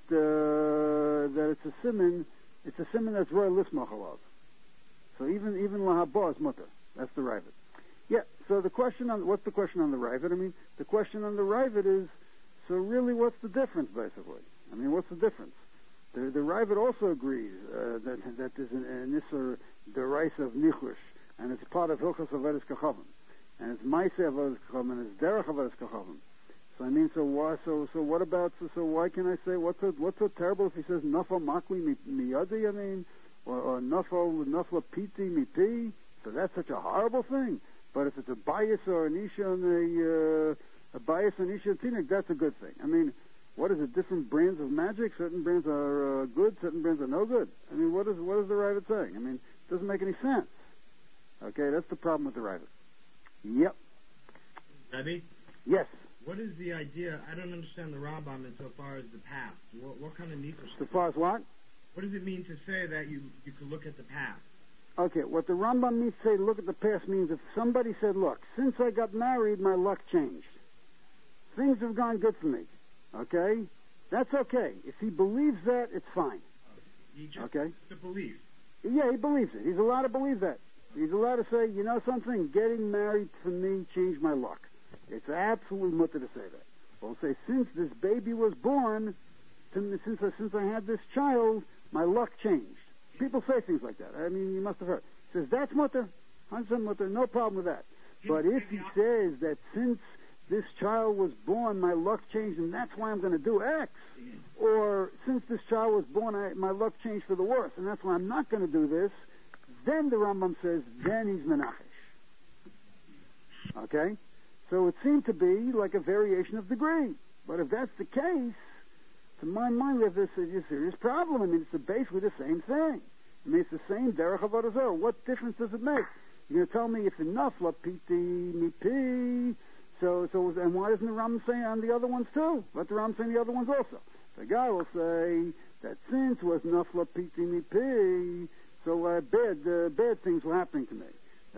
uh, that it's a siman, it's a siman that's royal lismach alav. So even even lahaba is mutter. That's the Ravid. Yeah. So the question on what's the question on the Ravid? I mean, the question on the Ravid is, so really, what's the difference, basically? I mean, what's the difference? The, the Ravid also agrees uh, that that there's an, an isser deraisa of nichush, and it's part of Hilchos Avodas Kachavim, and it's Maaseh Avodas Kachavim, and it's Derech Avodas Kachavim. So I mean, so why? So so what about? So, so why can I say what's so what's so terrible if he says nafal makli miyadi? I mean, or, or nafal nafla piti mipi? So that's such a horrible thing. But if it's a bias or an isha and a uh, a bias and isha tinik, that's a good thing. I mean, what is it? Different brands of magic. Certain brands are uh, good. Certain brands are no good. I mean, what is what is the Ravid saying? I mean, it doesn't make any sense. Okay, that's the problem with the Ravid. Yep. Rebbe? Yes. What is the idea? I don't understand the Rambam insofar as the past. What, what kind of nichush? As far as what? What does it mean to say that you you can look at the past? Okay, what the Rambam means to say, look at the past, means if somebody said, look, since I got married, my luck changed. Things have gone good for me. Okay? That's okay. If he believes that, it's fine. He just okay? to believe. Yeah, he believes it. He's allowed to believe that. He's allowed to say, you know something, getting married for me changed my luck. It's absolutely mutter to say that. Well, say, since this baby was born, since I, since I had this child, my luck changed. People say things like that. I mean, you must have heard. He says, that's mutter, one hundred percent mutter, no problem with that. But if he says that since this child was born, my luck changed, and that's why I'm going to do X, or since this child was born, I, my luck changed for the worse, and that's why I'm not going to do this, then the Rambam says, then he's menachish. Okay? So it seemed to be like a variation of degree. But if that's the case, to my mind, we have this a serious problem. I mean, it's basically the same thing. I mean, it's the same derech avodah zarah. What difference does it make? You're going to tell me it's enough la piti mipi. So, so, and why doesn't the Ram say on the other ones too? Let the Ram say on the other ones also. The guy will say that since was enough la piti mipi, so uh, bad, uh, bad things were happening to me.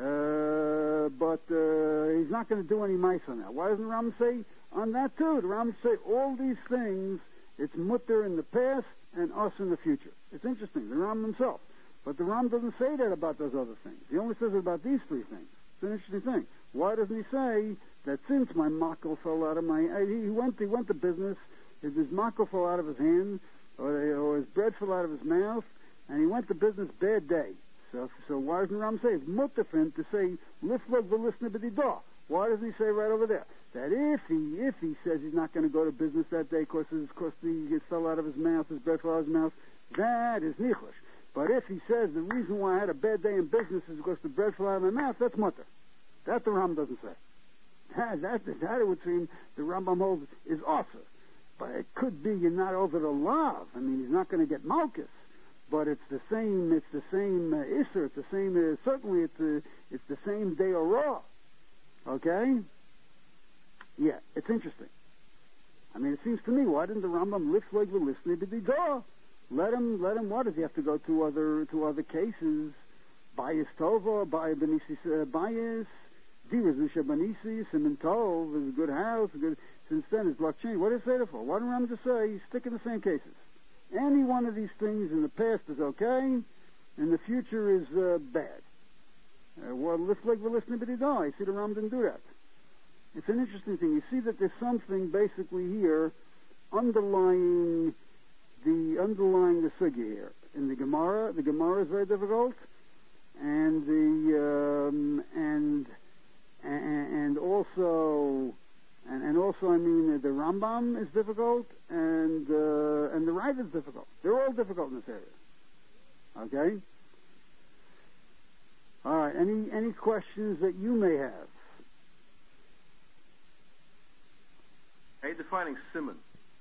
Uh, but uh, he's not going to do any mice on that. Why doesn't the Ram say on that too? The Ram say all these things. It's mutter in the past and us in the future. It's interesting, the Ram himself. But the Ram doesn't say that about those other things. He only says it about these three things. It's an interesting thing. Why doesn't he say that since my makel fell out of my... He went, he went to business, his, his makel fell out of his hand, or, or his bread fell out of his mouth, and he went to business bad day. So, so why doesn't the Ram say it's mutter for him to say, liflog v'lisna b'didah? Why doesn't he say right over there that if he if he says he's not going to go to business that day because his because he fell out of his mouth, his breath fell out of his mouth, that is nichlish. But if he says the reason why I had a bad day in business is because the bread fell out of my mouth, that's mutter. That the Ram doesn't say. That that, that it would seem the Rambam holds is also. But it could be you're not over the lav. I mean, he's not going to get malchus. But it's the same. It's the same uh, isser. It's the same. Uh, certainly, it's uh, it's the same day or raw. Okay? Yeah, it's interesting. I mean, it seems to me, why didn't the Rambam lift like the listener to the door? Let him, let him, what does he have to go to other, to other cases? Bias Tova, Bias Benisis, uh, Bias, Dirazusha Benisi, Simon Tov is a good house, a good, since then it's blockchain. What does he say that for? Why don't Rambam just say, stick in the same cases? Any one of these things in the past is okay, and the future is uh, bad. Uh, well, lift like the listener to the door. You see, the Rambam didn't do that. It's an interesting thing. You see that there's something basically here underlying the underlying the sugya here in the Gemara. The Gemara is very difficult, and the um, and, and and also and, and also I mean the Rambam is difficult, and uh, and the Rav is difficult. They're all difficult in this area. Okay. All right. Any any questions that you may have? How are you defining simon?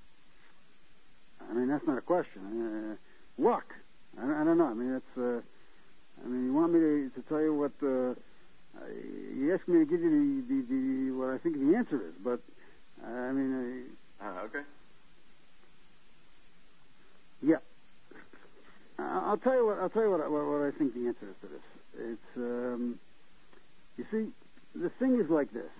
I mean, that's not a question. Uh, luck. I, I don't know. I mean, that's. Uh, I mean, you want me to, to tell you what? Uh, you asked me to give you the, the, the what I think the answer is, but uh, I mean. Uh, ah, okay. Yeah. Uh, I'll tell you what. I'll tell you what. What, what I think the answer is to this. It's um, you see, the thing is like this.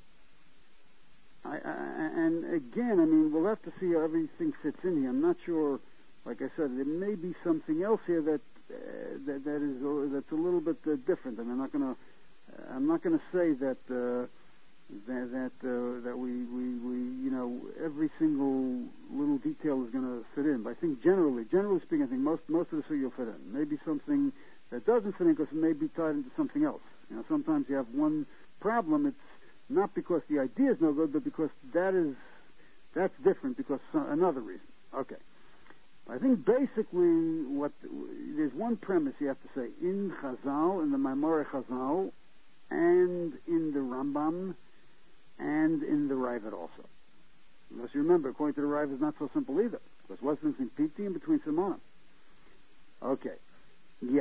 I, I, and again, I mean, we'll have to see how everything fits in here. I'm not sure. Like I said, there may be something else here that uh, that, that is uh, that's a little bit uh, different. And I'm not going to. I'm not going to say that. Uh, that that, uh, that we, we, we, you know, every single little detail is going to fit in. But I think generally, generally speaking, I think most most of the stuff will fit in. Maybe something that doesn't fit in because it may be tied into something else. You know, sometimes you have one problem. It's not because the idea is no good, but because that is that's different because of another reason. Okay. I think basically what there's one premise you have to say in Chazal, in the Maimorei Chazal, and in the Rambam, and in the Raavad also. Unless you remember, according to the Raavad, it's not so simple either. Because what's the difference between Piti and between Simonim? Okay. Yeah.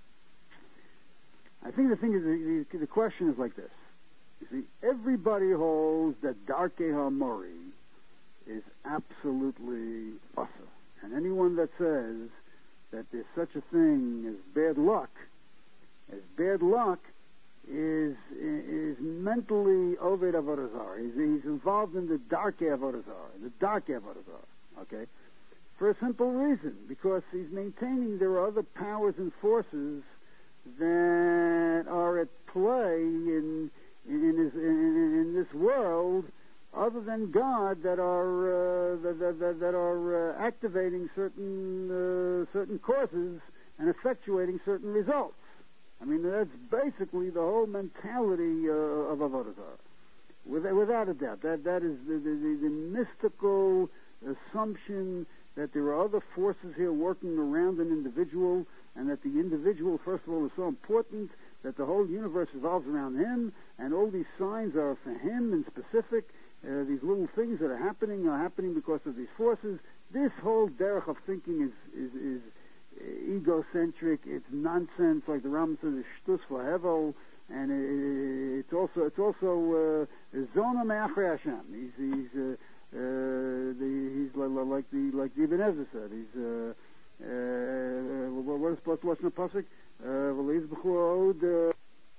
I think the thing is, the, the, the question is like this. You see, everybody holds that Darkei HaMori is absolutely awesome. And anyone that says that there's such a thing as bad luck, as bad luck, is is mentally Oved Avodah Zarah. He's, he's involved in the Darkei Avodah Zarah, the Darkei Avodah Zarah, okay? For a simple reason, because he's maintaining there are other powers and forces that are at play in in, in, his, in, in this world other than God that are uh, that, that, that are uh, activating certain uh, certain courses and effectuating certain results. I mean, that's basically the whole mentality uh, of Avodah Zarah. Without, without a doubt, that that is the, the, the mystical assumption that there are other forces here working around an individual, and that the individual, first of all, is so important that the whole universe revolves around him, and all these signs are for him in specific. Uh, these little things that are happening are happening because of these forces. This whole derech of thinking is is, is egocentric. It's nonsense, like the Rambam says, it's shtus v'hevel, and it, it's also it's also zona me'achrei Hashem. He's he's uh, uh, the, he's like, like the like the Ibn Ezra said. He's uh, uh, what is supposed to watch in the pasuk? V'leiz b'chu od.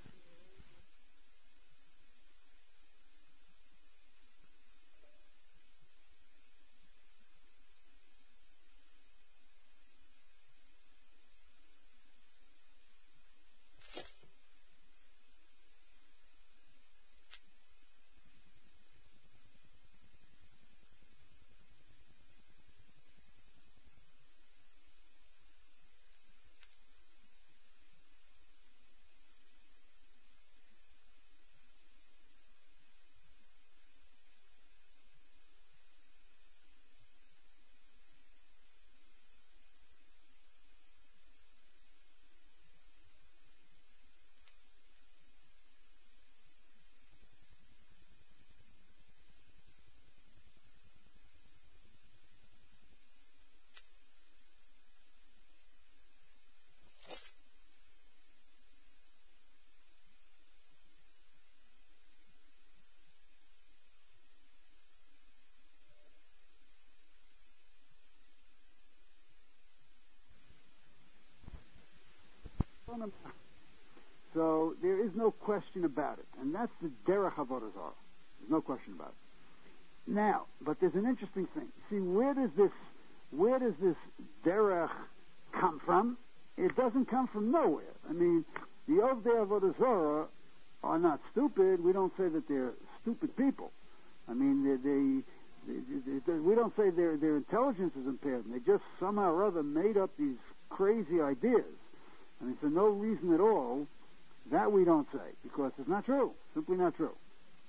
So there is no question about it, and that's the derech avodah zarah. There's no question about it. Now, but there's an interesting thing. See, where does this, where does this derech come from? It doesn't come from nowhere. I mean, the Ovdei Avodah Zarah are not stupid. We don't say that they're stupid people. I mean, they, they, they, they, we don't say their their intelligence is impaired. They just somehow or other made up these crazy ideas. I mean, for no reason at all. That we don't say, because it's not true. Simply not true.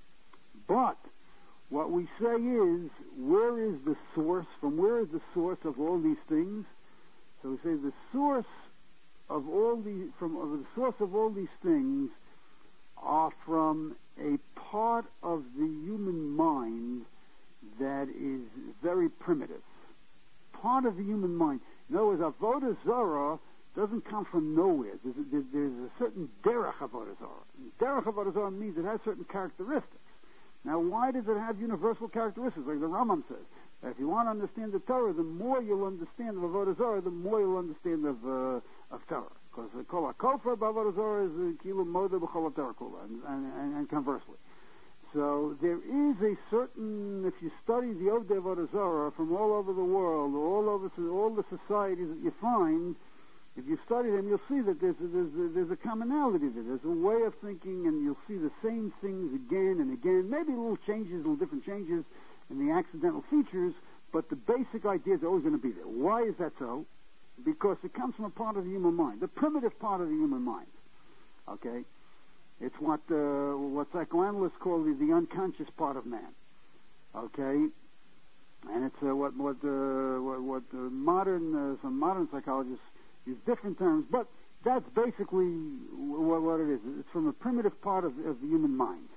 But what we say is, where is the source? From where is the source of all these things? So we say the source of all the from of the source of all these things are from a part of the human mind that is very primitive. Part of the human mind. In other words, Avodah Zarah doesn't come from nowhere. There's a, there's a certain derech avodah zarah. Derech avodah zarah means it has certain characteristics. Now, why does it have universal characteristics? Like the Rambam says, If you want to understand the Torah, the more you'll understand of Avodah Zarah, the more you'll understand of uh, of Torah. Because the Kol HaKofer b'Avodah Zarah is the Kilu Moda b'Chol HaTorah Kula, and, and, and conversely. So there is a certain, if you study the Ovdei Avodah Zarah from all over the world, all over all the societies that you find, if you study them, you'll see that there's a, there's a, there's a commonality there. There's a way of thinking, and you'll see the same things again and again. Maybe little changes, little different changes in the accidental features, but the basic idea is always going to be there. Why is that so? Because it comes from a part of the human mind, the primitive part of the human mind. Okay? It's what uh, what psychoanalysts call the, the unconscious part of man. Okay? And it's uh, what what uh, what, what uh, modern uh, some modern psychologists use different terms, but that's basically what, what it is. It's from a primitive part of, of the human mind.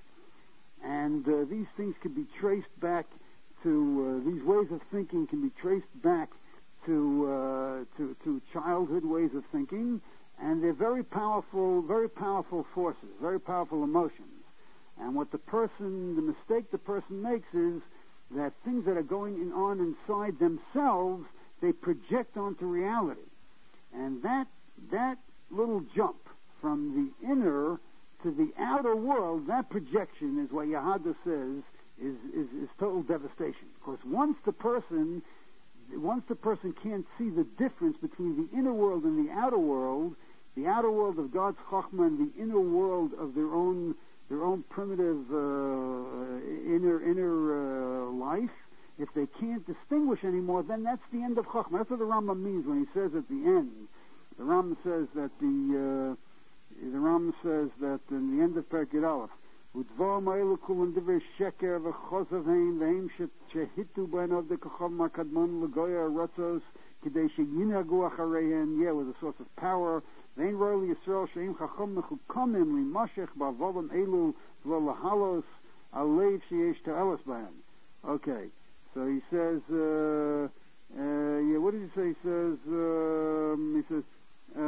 And uh, these things can be traced back to, uh, these ways of thinking can be traced back to, uh, to, to childhood ways of thinking, and they're very powerful, very powerful forces, very powerful emotions. And what the person, the mistake the person makes is that things that are going on inside themselves, they project onto reality. And that, that little jump from the inner to the outer world, that projection is what Yahada says is, is, is total devastation. Because once the person, once the person can't see the difference between the inner world and the outer world, the outer world of God's Chokhmah and the inner world of their own, their own primitive uh, inner inner uh, life, if they can't distinguish anymore, then that's the end of Chokhmah. That's what the Rambam means when he says at the end. The Rambam says that the uh, the Rambam says that in the end of Perkei Aleph, Udvar ma'elu kulan divrei sheker v'chosav heim v'heim shehitu b'enov dekochav makadmon l'goya ratzos k'dei sheyinagu achareihen, yeah, was a source of power. V'ein roy Yisrael she'im chachom mechukamim limashech ba'avolim elu v'lo lahalos alev sheyesh ta'elas b'hem. Okay, so he says, uh, uh, yeah, what did he say? He says, um, he says, uh,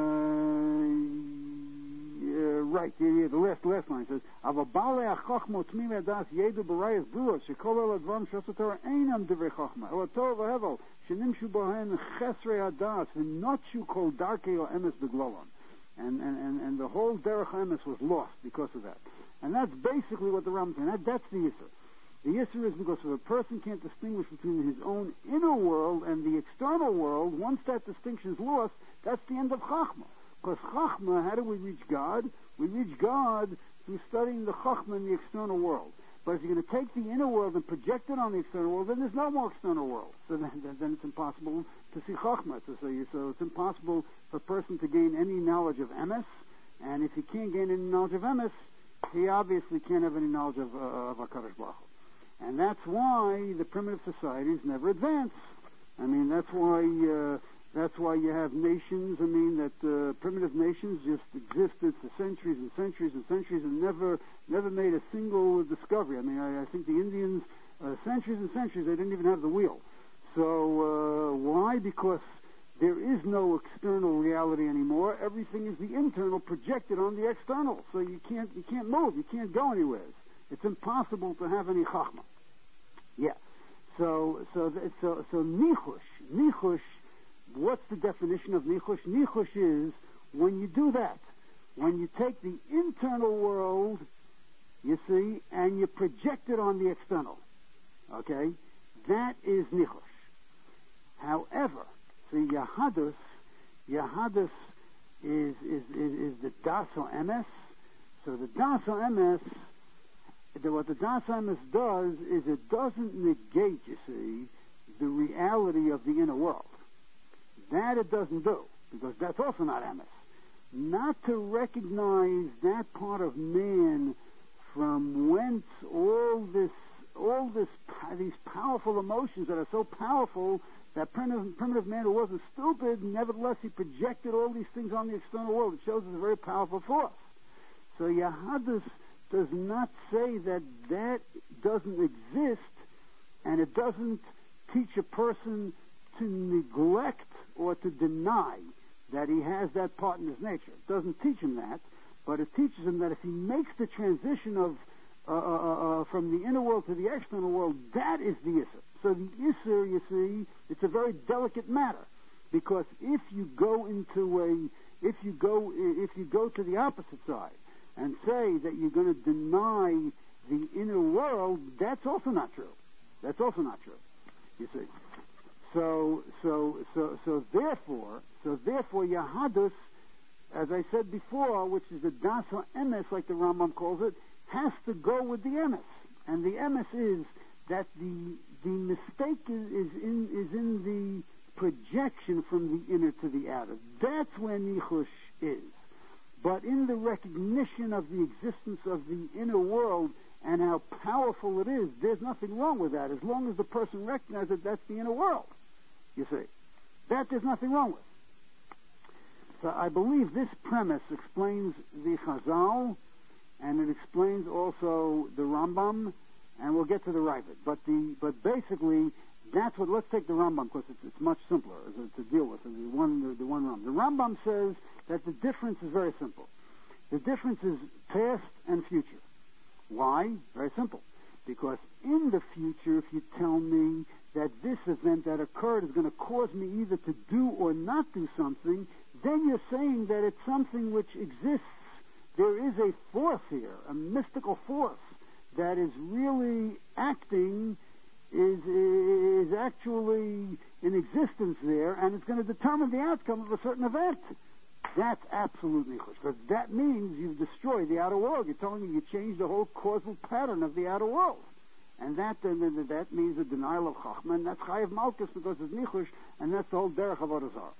Uh, right, yeah, yeah, the last, last line says, "Avabale achachmo tmim edas yedu b'rayas bruos shekol el advam shasator einam divrei chachma el tov v'hevel shenimshu bohen chesrei adas v'notshu kol darkei o emes beglolon," and and and and the whole derech emes was lost because of that. And that's basically what the Rambam said. That, that's the issur. The issur is because if a person can't distinguish between his own inner world and the external world, once that distinction is lost, that's the end of chachma. Because Chachma, how do we reach God? We reach God through studying the Chachma in the external world. But if you're going to take the inner world and project it on the external world, then there's no more external world. So then, then it's impossible to see Chachma. To see. So it's impossible for a person to gain any knowledge of Emes. And if he can't gain any knowledge of Emes, he obviously can't have any knowledge of, uh, of HaKadosh Baruch Hu. And that's why the primitive societies never advance. I mean, that's why... Uh, That's why you have nations, I mean, that uh, primitive nations just existed for centuries and centuries and centuries and never never made a single discovery. I mean, I, I think the Indians, uh, centuries and centuries, they didn't even have the wheel. So uh, why? Because there is no external reality anymore. Everything is the internal projected on the external. So you can't you can't move. You can't go anywhere. It's impossible to have any chachma. Yeah. So so so so nichush nichush. What's the definition of nichush? Nichush is when you do that, when you take the internal world, you see, and you project it on the external. Okay? That is nichush. However, see, Yahadus, Yahadus is, is, is, is the Das or Emes. So the Das or Emes, what the Das or Emes does is it doesn't negate, you see, the reality of the inner world. That it doesn't do, because that's also not emes. Not to recognize that part of man from whence all this, all this, these powerful emotions that are so powerful that primitive, primitive man who wasn't stupid, nevertheless he projected all these things on the external world. It shows it's a very powerful force. So Yahadus does not say that that doesn't exist, and it doesn't teach a person to neglect or to deny that he has that part in his nature. It doesn't teach him that, but it teaches him that if he makes the transition of uh, uh, uh, from the inner world to the external world, that is the issur. So the Isser, you see, it's a very delicate matter, because if you go into a, if you go, if you go to the opposite side and say that you're going to deny the inner world, that's also not true. That's also not true. You see. So, so, so, so therefore, so therefore, Yahadus, as I said before, which is the Das HaEmes, like the Rambam calls it, has to go with the Emes. And the Emes is that the the mistake is, is in is in the projection from the inner to the outer. That's where Nichush is. But in the recognition of the existence of the inner world and how powerful it is, there's nothing wrong with that, as long as the person recognizes that that's the inner world. You see, that there's nothing wrong with. So I believe this premise explains the Chazal, and it explains also the Rambam, and we'll get to the Ravid. But the but basically, that's what. Let's take the Rambam, because it's, it's much simpler to, to deal with. The one the, the one Rambam. The Rambam says that the difference is very simple. The difference is past and future. Why? Very simple. Because in the future, if you tell me that this event that occurred is going to cause me either to do or not do something, then you're saying that it's something which exists. There is a force here, a mystical force that is really acting, is is actually in existence there, and it's going to determine the outcome of a certain event. That's absolute nichush, because that means you've destroyed the outer world. You're telling me you changed the whole causal pattern of the outer world. And that uh, that means a denial of Chachma, and that's Chayav Malkus, because it's nichush, and that's the whole derech of Avodah Zarah.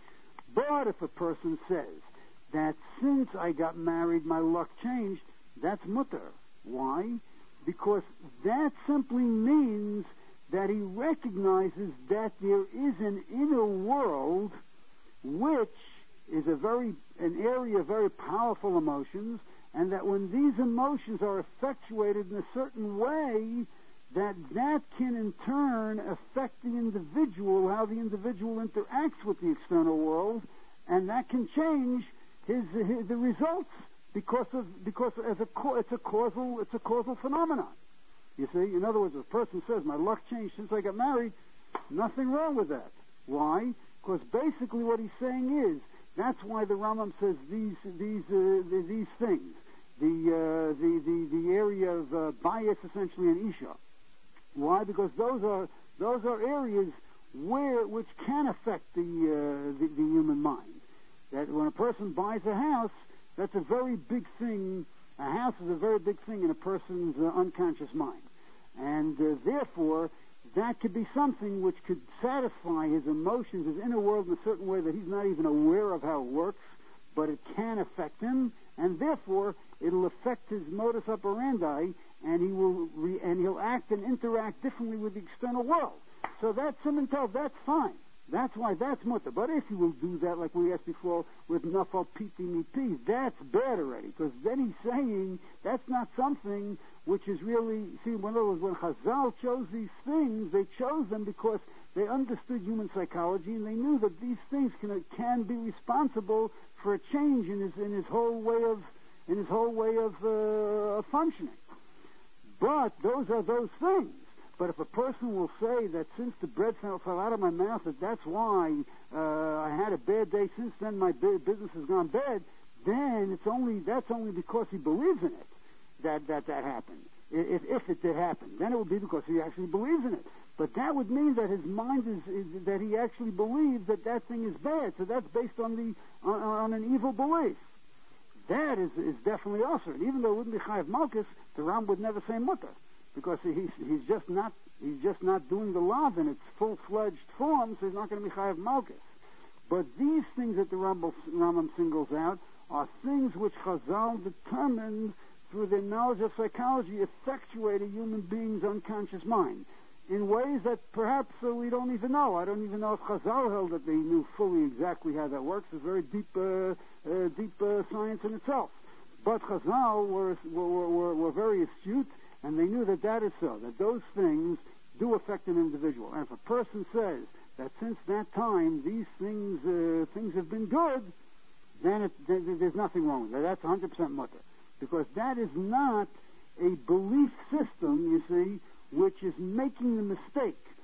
But if a person says that since I got married, my luck changed, that's mutter. Why? Because that simply means that he recognizes that there is an inner world which is a very an area of very powerful emotions, and that when these emotions are effectuated in a certain way, that that can in turn affect the individual, how the individual interacts with the external world, and that can change his, his the results because of because as a it's a causal it's a causal phenomenon. You see, in other words, if a person says my luck changed since I got married, nothing wrong with that. Why? Because basically what he's saying is that's why the Rambam says these these uh, these things, the uh, the the the area of uh, bias essentially in Isha. Why? Because those are those are areas where which can affect the, uh, the the human mind. That when a person buys a house, that's a very big thing. A house is a very big thing in a person's uh, unconscious mind, and uh, therefore that could be something which could satisfy his emotions, his inner world, in a certain way that he's not even aware of how it works, but it can affect him, and therefore it'll affect his modus operandi, and he will re- and he'll act and interact differently with the external world. So that's him tells that's fine. That's why that's mutter. But if he will do that, like we asked before, with nafal piti mipi, that's bad already, because then he's saying that's not something which is really, see, in other words, when Chazal chose these things, they chose them because they understood human psychology, and they knew that these things can can be responsible for a change in his in his whole way of in his whole way of, uh, of functioning. But those are those things. But if a person will say that since the bread fell, fell out of my mouth, that that's why uh, I had a bad day, since then my business has gone bad, then it's only that's only because he believes in it that that, that happened. If, if it did happen, then it would be because he actually believes in it. But that would mean that his mind is, is that he actually believes that that thing is bad. So that's based on the on, on an evil belief. That is is definitely also. Even though it wouldn't be Chayav Malkus, the Ram would never say mutter, because he's he's just not he's just not doing the lav in its full-fledged form, so he's not going to be Chayav Malkus. But these things that the Rambam, Rambam singles out are things which Chazal determined through their knowledge of psychology effectuate a human being's unconscious mind in ways that perhaps uh, we don't even know. I don't even know if Chazal held that they knew fully exactly how that works. It's very deep, uh, uh, deep uh, science in itself. But Chazal were, were, were, were very astute, and they knew that that is so, that those things do affect an individual. And if a person says that since that time these things uh, things have been good, then it, th- there's nothing wrong with it. That's one hundred percent mutter. Because that is not a belief system, you see, which is making the mistake.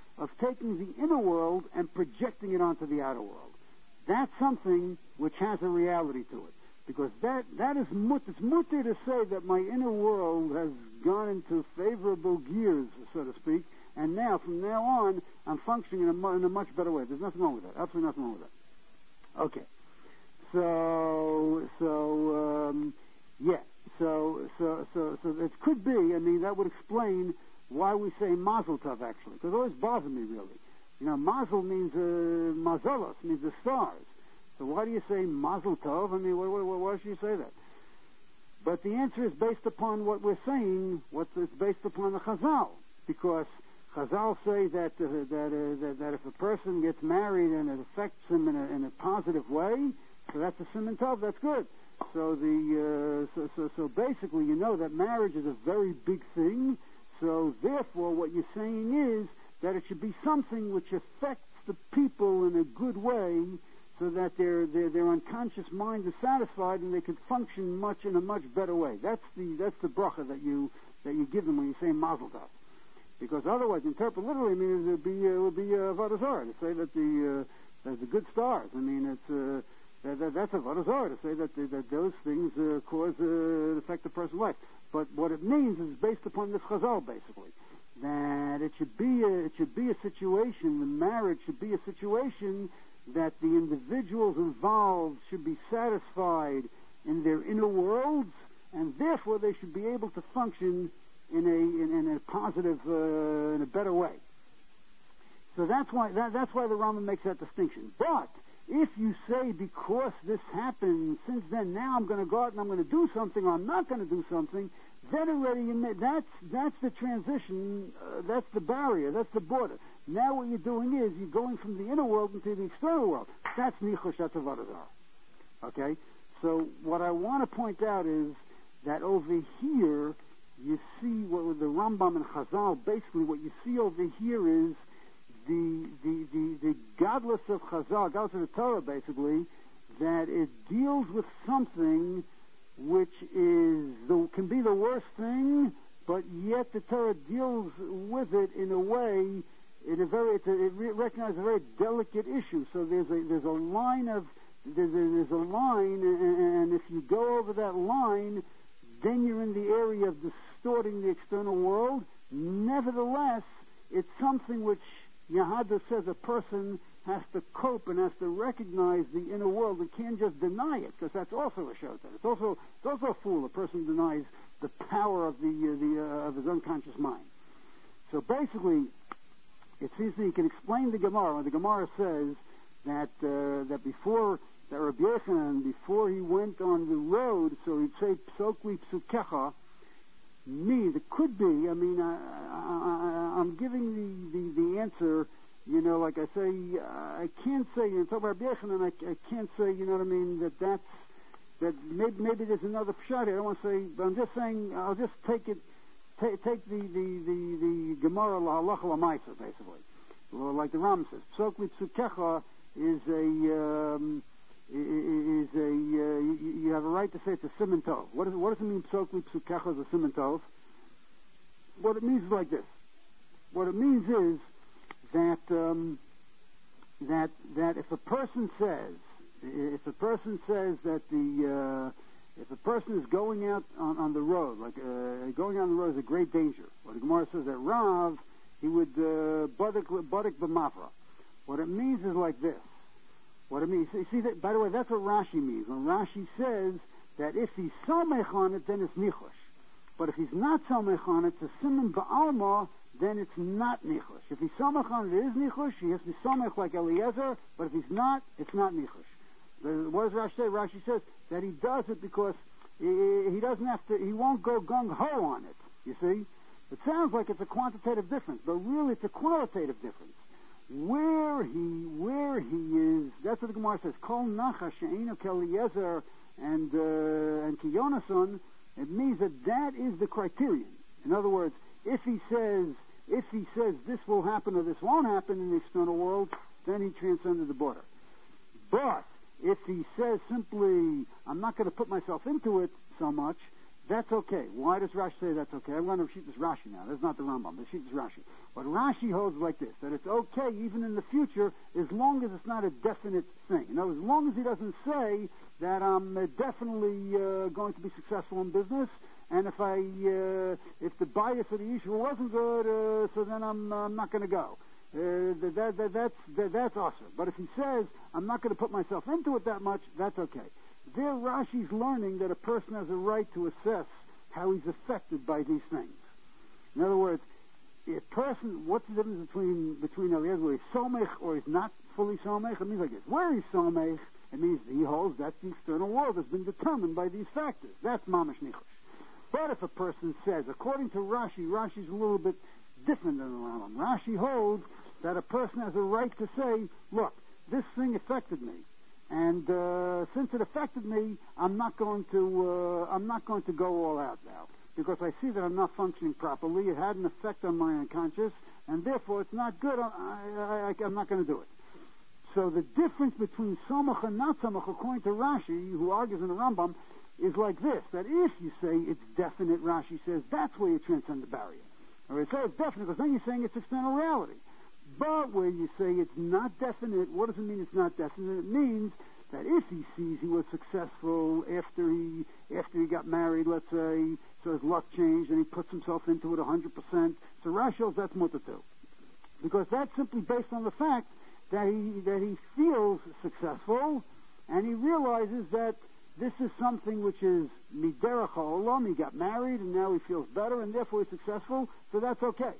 the outer world. That's something which has a reality to it. Because that, that is mut, it's mutter to say that my inner world has gone into favorable gears, so to speak, and now, from now on, I'm functioning in a, in a much better way. There's nothing wrong with that. Absolutely nothing wrong with that. Okay. So, so, um, yeah. So, so, so, so it could be, I mean, that would explain why we say mazel tov, actually, because it always bothered me, really. You know, mazel means, uh, mazelos, means the stars. So why do you say mazel tov? I mean, why, why, why should you say that? But the answer is based upon what we're saying, what it's based upon the Chazal, because Chazal say that uh, that, uh, that that if a person gets married and it affects him in a, in a positive way, so that's a siman tov, that's good. So the uh, so, so so basically, you know that marriage is a very big thing. So therefore, what you're saying is that it should be something which affects the people in a good way, so that their, their their unconscious mind is satisfied and they could function much in a much better way. That's the that's the bracha that you that you give them when you say mazel tov. Because otherwise, interpret literally, I mean, it would be uh, it would be uh, avodah zarah to say that the uh, that the good stars. I mean, it's uh, that, that, that's avodah zarah to say that the, that those things uh, cause uh, affect the person's life. But what it means is based upon this chazal, basically, that it should be a, it should be a situation. The marriage should be a situation that the individuals involved should be satisfied in their inner worlds, and therefore they should be able to function in a in, in a positive, uh, in a better way. So that's why that, that's why the Rambam makes that distinction. But if you say because this happened, since then now I'm going to go out and I'm going to do something, or I'm not going to do something, then already you may, that's that's the transition, uh, that's the barrier, that's the border. Now what you're doing is you're going from the inner world into the external world. That's nichush, that's avodah zarah. Okay? So what I want to point out is that over here you see what with the Rambam and Chazal, basically what you see over here is the the the, the godless of Chazal, godless of the Torah, basically, that it deals with something which is the, can be the worst thing, but yet the Torah deals with it in a way, in a very, it's a, it recognizes a very delicate issue. So there's a there's a line of there's a, there's a line, and, and if you go over that line, then you're in the area of distorting the external world. Nevertheless, it's something which Yahada says a person has to cope and has to recognize the inner world. It can't just deny it, because that's also a shota. It's also it's also a fool. A person denies the power of the uh, the uh, of his unconscious mind. So basically, it seems that you can explain the Gemara. When the Gemara says that uh, that before that Rabbi Yochanan, before he went on the road, so he'd say psokli psukecha. Me, there could be. I mean, I, I, I, I'm giving the, the, the answer. You know, like I say, I can't say, you know, talk about Rabbi Yochanan, I, I can't say, you know what I mean, that that's, that maybe, maybe there's another pshat here. I don't want to say, but I'm just saying, I'll just take it, take, take the, the, the, the Gemara lahalacha lamaisa, basically. Well, like the Ram says, psokli psukecha is a, um, is a, uh, you, you have a right to say it's a siman tov. What, is, what does it mean, psokli psukecha is a siman tov? What it means is like this. What it means is that um, that that if a person says if a person says that the uh, if a person is going out on, on the road, like uh, going on the road is a great danger. What the Gemara says that Rav, he would badik badik b'mafra. What it means is like this. What it means, you see that, by the way, that's what Rashi means. When Rashi says that if he's samech on it, then it's nichush. But if he's not samech on it, it's a siman ba'alma, then it's not nichush. If he's samech on it, it is nichush. He has to be samech like Eliezer, but if he's not, it's not nichush. The, what does Rashi say? Rashi says that he does it because he, he doesn't have to, he won't go gung-ho on it, you see? It sounds like it's a quantitative difference, but really it's a qualitative difference. Where he, where he is, that's what the Gemara says, Kol nachash she'enu k'Eliezer and, uh, and Kiyonason, it means that that is the criterion. In other words, if he says, if he says this will happen or this won't happen in the external world, then he transcended the border. But if he says simply, I'm not going to put myself into it so much, That's okay. Why does Rashi say that's okay? I'm going to repeat this Rashi now. That's not the Rambam. The sheet is Rashi. But Rashi holds like this, that it's okay even in the future as long as it's not a definite thing. In other words, as long as he doesn't say that I'm uh, definitely uh, going to be successful in business, and if I, uh, if the bias of the issue wasn't good, uh, so then I'm, uh, I'm not going to go. Uh, that, that, that, that's, that, that's awesome. But if he says, I'm not going to put myself into it that much, that's okay. There, Rashi's learning that a person has a right to assess how he's affected by these things. In other words, a person, what's the difference between between Eliezer, where he's somech or he's not fully somech? It means like this. Where he's somech, it means he holds that's the external world has been determined by these factors. That's mamash nichush. But if a person says, according to Rashi, Rashi's a little bit different than the Rambam. Rashi holds that a person has a right to say, look, this thing affected me. And uh, since it affected me, I'm not going to uh, I'm not going to go all out now because I see that I'm not functioning properly. It had an effect on my unconscious, and therefore it's not good. I, I, I, I'm not going to do it. So the difference between somach and not somach, according to Rashi, who argues in the Rambam, is like this: that if you say it's definite, Rashi says that's where you transcend the barrier. Or it says definite because then you're saying it's external reality. But where you say it's not definite, what does it mean it's not definite? It means that if he sees he was successful after he after he got married, let's say, so his luck changed and he puts himself into it one hundred percent, so Rashi says that's mutter too. Because that's simply based on the fact that he that he feels successful and he realizes that this is something which is miderach ha'olam. He got married and now he feels better and therefore he's successful, so that's okay.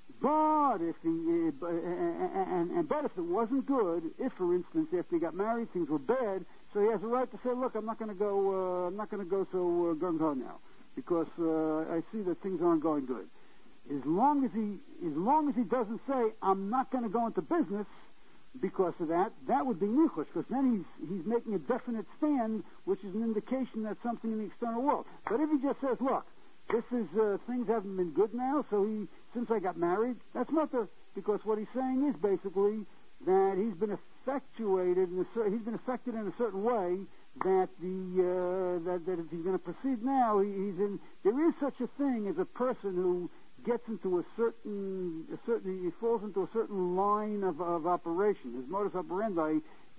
But if he, uh, and, and but if it wasn't good, if for instance after he got married things were bad, so he has a right to say, look, I'm not going to go, uh, I'm not going to go so uh, gung ho now because uh, I see that things aren't going good. As long as he, as long as he doesn't say, I'm not going to go into business because of that, that would be nichush because then he's he's making a definite stand, which is an indication that something in the external world. But if he just says, look, this is uh, things haven't been good now, so he since I got married, that's mutter, because what he's saying is basically that he's been effectuated, in a, he's been affected in a certain way that the uh, that, that if he's going to proceed now, he, he's in. There is such a thing as a person who gets into a certain, a certain he falls into a certain line of, of operation. His modus operandi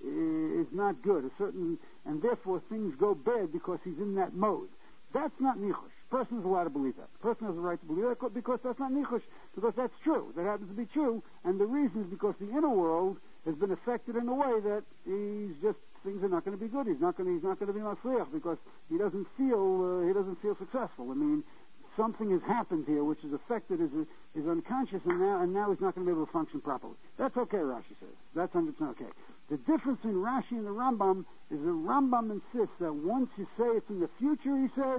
is not good, a certain, and therefore things go bad because he's in that mode. That's not nichush. A person is allowed to believe that. A person has a right to believe that because that's not nichush, because that's true. That happens to be true, and the reason is because the inner world has been affected in a way that he's just things are not going to be good. He's not going to, he's not going to be masliach because he doesn't feel uh, he doesn't feel successful. I mean, something has happened here which has affected his his unconscious, and now and now he's not going to be able to function properly. That's okay, Rashi says. That's one hundred percent okay. The difference in Rashi and the Rambam is the Rambam insists that once you say it's in the future, he says,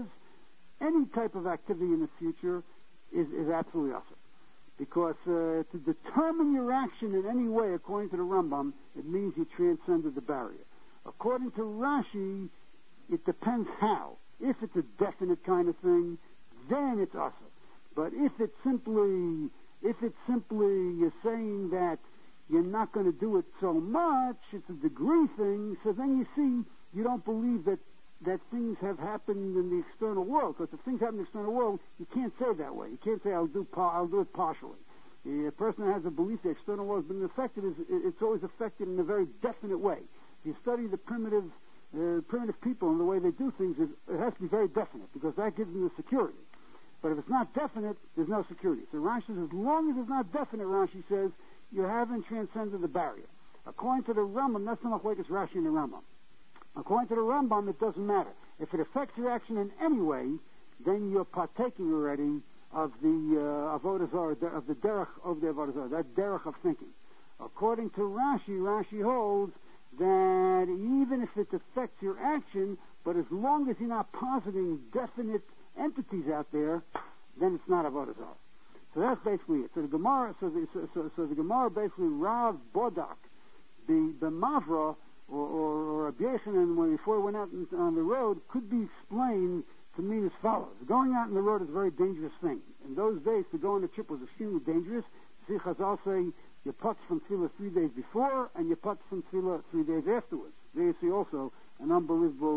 any type of activity in the future is, is absolutely awesome. Because uh, to determine your action in any way, according to the Rambam, it means you transcended the barrier. According to Rashi, it depends how. If it's a definite kind of thing, then it's awesome. But if it's simply, if it's simply you're saying that you're not going to do it so much, it's a degree thing, so then you see you don't believe that that things have happened in the external world, because if things happen in the external world, you can't say that way. You can't say, I'll do par- I'll do it partially. A person that has a belief the external world has been affected, is it's always affected in a very definite way. If you study the primitive uh, primitive people and the way they do things, it has to be very definite, because that gives them the security. But if it's not definite, there's no security. So Rashi says, as long as it's not definite, Rashi says, you haven't transcended the barrier. According to the Rambam, that's not like it's Rashi and the Rambam. According to the Rambam, it doesn't matter. If it affects your action in any way, then you're partaking already of the uh, avodah zarah, of the derech of the avodah zarah, that derech of thinking. According to Rashi, Rashi holds that even if it affects your action, but as long as you're not positing definite entities out there, then it's not avodah zarah. So that's basically it. So the Gemara, so the, so, so, so the Gemara basically Rav Bodak, the the Mavra, or or, or Rabbi Yochanan, when before he went out on the road, could be explained to mean as follows: going out on the road is a very dangerous thing. In those days, to go on a trip was extremely dangerous. See, Chazal say you putz from tefillah three days before, and you putz from tefillah three days afterwards. There you see also an unbelievable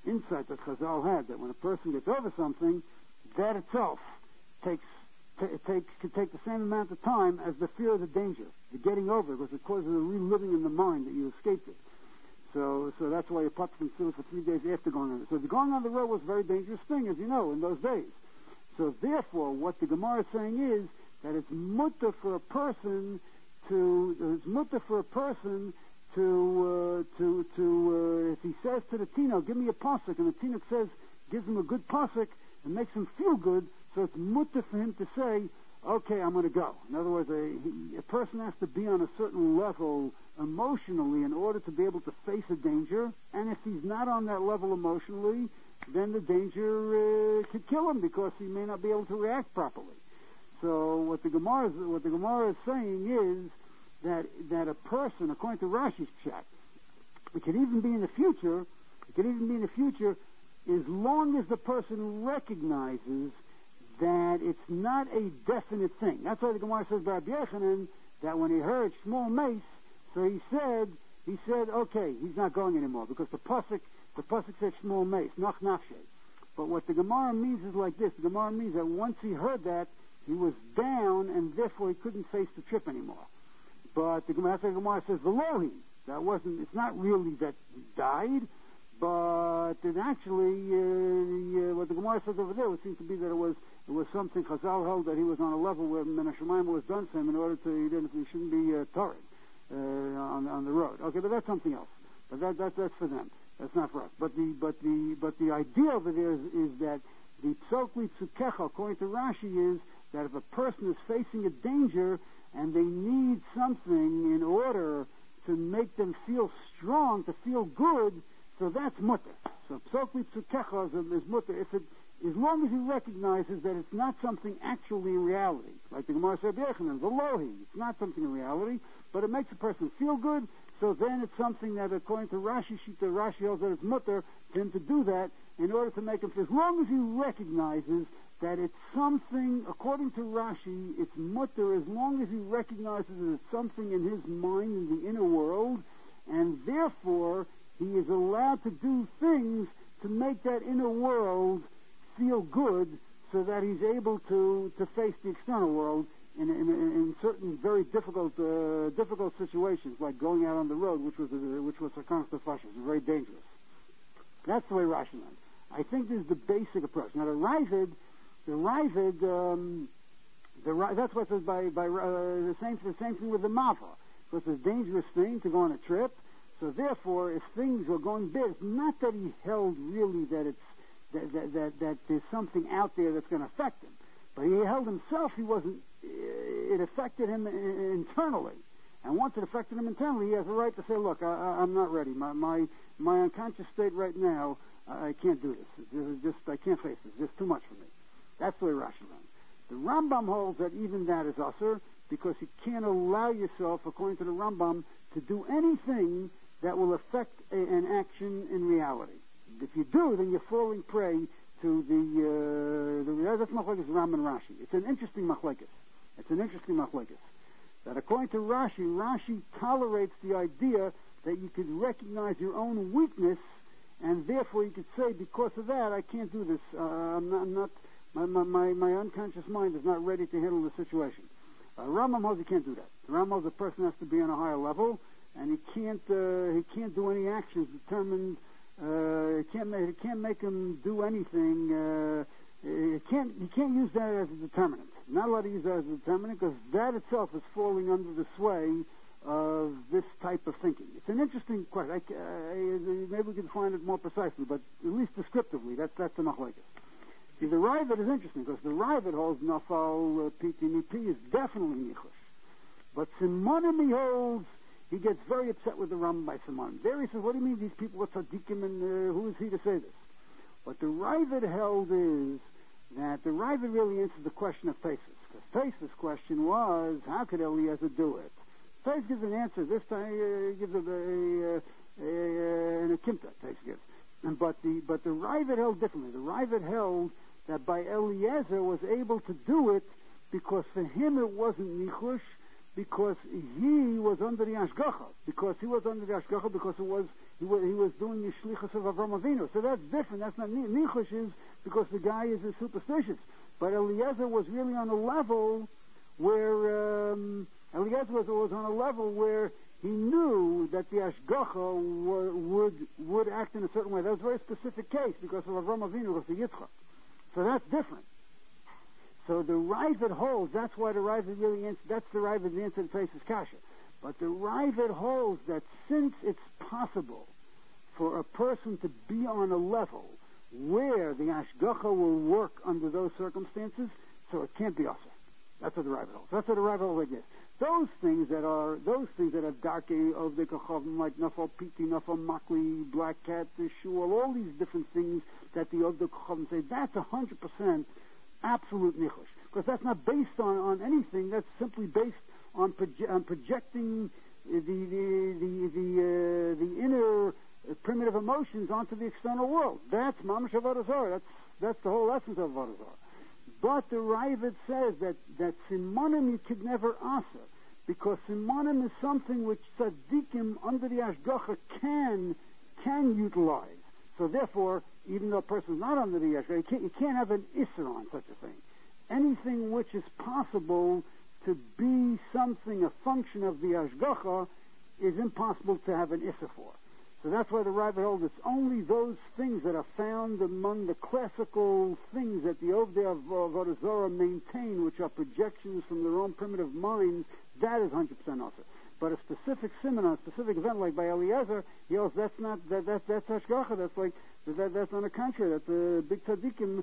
insight that Chazal had, that when a person gets over something, that itself takes t- it takes could take the same amount of time as the fear of the danger, the getting over it, because it causes a reliving in the mind that you escaped it. So, so that's why you put considered for three days after going on it. So the going on the road was a very dangerous thing, as you know, in those days. So therefore, what the Gemara is saying is that it's mutter for a person to, it's mutter for a person to, uh, to, to, uh, if he says to the Tino, give me a pasuk, and the Tino says, gives him a good pasuk, and makes him feel good, so it's mutter for him to say, okay, I'm going to go. In other words, a, he, a person has to be on a certain level emotionally in order to be able to face a danger, and if he's not on that level emotionally, then the danger uh, could kill him because he may not be able to react properly. So what the Gemara is, what the Gemara is saying is that that a person, according to Rashi's check, it could even be in the future. It could even be in the future, as long as the person recognizes that it's not a definite thing. That's why the Gemara says by Rabbi Yochanan that when he heard small mace, so he said he said okay, he's not going anymore because the pasuk the pasuk says small mace, nach nafshe. But what the Gemara means is like this: the Gemara means that once he heard that, he was down, and therefore he couldn't face the trip anymore. But the Gemara, the Gemara says velohi. That wasn't. It's not really that he died, but it actually uh, uh, what the Gemara says over there would seem to be that it was it was something Chazal held that he was on a level where Menashemayim was done to him in order to he didn't he shouldn't be uh, torrid uh, on on the road. Okay, but that's something else. But that that that's for them. That's not for us. But the but the but the idea over there is, is that the psokli tzukecha, according to Rashi, is that if a person is facing a danger and they need something in order to make them feel strong, to feel good, so that's mutter. So psokli tzukecha is, is mutter. If it, as long as he recognizes that it's not something actually in reality, like the Gemara said, Velohi, it's not something in reality, but it makes a person feel good. So then it's something that, according to Rashi, Shita, Rashi holds that it's mutter for him to do that in order to make him feel. As long as he recognizes that it's something, according to Rashi, it's mutter, as long as he recognizes that it's something in his mind, in the inner world, and therefore he is allowed to do things to make that inner world feel good so that he's able to, to face the external world in, in, in certain very difficult uh, difficult situations, like going out on the road, which was a, which was a constant fashion, very dangerous. That's the way Rashi learned. I think this is the basic approach. Now the Ravid, the Ravid, um, the that's what it says by by uh, the same the same thing with the Mava. So it's a dangerous thing to go on a trip. So therefore, if things are going bad, it's not that he held really that it's that that that, that there's something out there that's going to affect him, but he held himself. He wasn't. It affected him internally, and once it affected him internally, he has a right to say, "Look, I, I'm not ready. My my my unconscious state right now, I can't do this. It's just I can't face this. It's just too much for me." That's the way Rashi learns. The Rambam holds that even that is usher because you can't allow yourself, according to the Rambam, to do anything that will affect a, an action in reality. If you do, then you're falling prey to the uh, the that's machlekes Ram and Rashi. It's an interesting machlekes. It's an interesting machlekes. That according to Rashi, Rashi tolerates the idea that you could recognize your own weakness, and therefore you could say, because of that, I can't do this. Uh, I'm not. I'm not my, my my unconscious mind is not ready to handle the situation. Uh, Rambam holds he can't do that. The Rambam holds the person has to be on a higher level, and he can't uh, he can't do any actions determined. Uh, he can't make, he can't make him do anything. Uh, he can't he can't use that as a determinant. Not allowed to use that as a determinant because that itself is falling under the sway of this type of thinking. It's an interesting question. I, I, maybe we can find it more precisely, but at least descriptively, that's that's the machlekes. See, the Ravid is interesting because the Ravid holds nafal uh, P T M P is definitely nichush, but Simonim he holds. He gets very upset with the Rambam by Simon. There he says, what do you mean these people are tzaddikim and uh, who is he to say this? What the Ravid held is that the Ravid really answers the question of Taisus. Because Taisus' question was, how could Eliezer do it? Taisus gives an answer. This time he uh, gives a, a, a, a, an akimta, Taisus gives. And, but the but the Ravid held differently. The Ravid held that by Eliezer was able to do it because for him it wasn't nichush, because he was under the ashgacha, because he was under the ashgacha, because it was He was, he was doing the shlichus of Avram Avinu. So that's different. That's not nichush is because the guy is a superstitious. But Eliezer was really on a level where um, Eliezer was, was on a level where he knew that the Ashgacha w- would would act in a certain way. That was a very specific case because of Avram Avinu, because of Yitzchak. So that's different. So the Ravid holds, that's why the Ravid really answers, that's the Ravid the answer that faces Kasha. But the Ravid holds that since it's possible for a person to be on a level where the Ashgacha will work under those circumstances, so it can't be Asa. That's what the Ravid holds. That's what the Ravid holds like this. Those things that are, those things that are dark of the Kachavim, like Nafal Piti, Nafal Makli, Black Cat, the Shul, all these different things that the Ogda Kachavim say, that's a hundred percent absolute nichush. Because that's not based on, on anything, that's simply based on, proje- on projecting the, the, the, the, uh, the inner uh, primitive emotions onto the external world. That's Mamash Avodah Zarah. That's, that's the whole essence of Avodah Zarah. But the Ravid says that, that Simonim you could never answer, because Simonim is something which Tzaddikim under the Ashgacha can, can utilize. So therefore, even though a person is not under the Ashgacha, you can't, you can't have an Isser on such a thing. Anything which is possible to be something, a function of the Ashgacha, is impossible to have an Isser for. So that's why the Ravid holds it's only those things that are found among the classical things that the Ovdei of Avodah Zarah maintain, which are projections from their own primitive minds, that is one hundred percent Asa. But a specific simon, a specific event like by Eliezer, he holds that's not, that, that, that's Hashgacha, that's like, that, that's on the contrary, that the big tzaddikim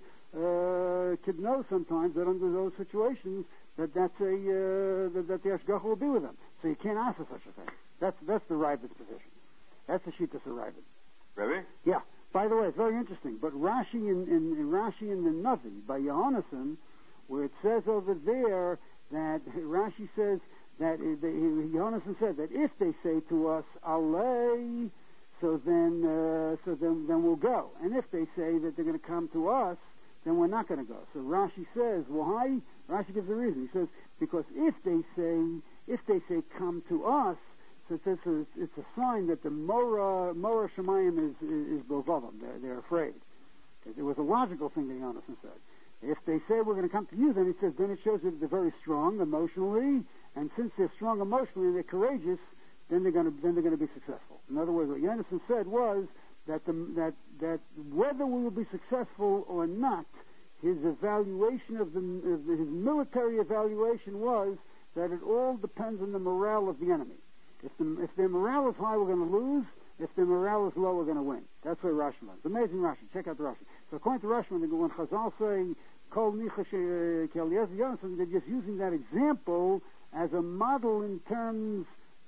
uh, could know sometimes that under those situations, that that's a, uh, that, that the Hashgacha will be with them. So you can't ask for such a thing. That's, that's the Ravid's position. That's the Shittas of Ravid. Rebbe? Yeah. By the way, it's very interesting. But Rashi in, in, in Rashi in the Navi by Yohanan, where it says over there that Rashi says that Yohanan said that if they say to us Alei, so then uh, so then then we'll go. And if they say that they're going to come to us, then we're not going to go. So Rashi says, why? Rashi gives a reason. He says because if they say if they say come to us. So it's, it's, it's a sign that the Mora Mora Shemayim is is, is Bovavam. They're, they're afraid. It was a logical thing that Yonasan said. If they say we're going to come to you, then it says then it shows that they're very strong emotionally, and since they're strong emotionally and they're courageous, then they're going to then they're going to be successful. In other words, what Yonasan said was that the, that that whether we will be successful or not, his evaluation of the, of the his military evaluation was that it all depends on the morale of the enemy. If, the, if their morale is high, we're going to lose. If their morale is low, we're going to win. That's what Rashi was. It's amazing Rashi. Check out the Rashi. So according to Rashi, when Chazal say, Kol Nichash Eliezer Yonasan, they're just using that example as a model in terms,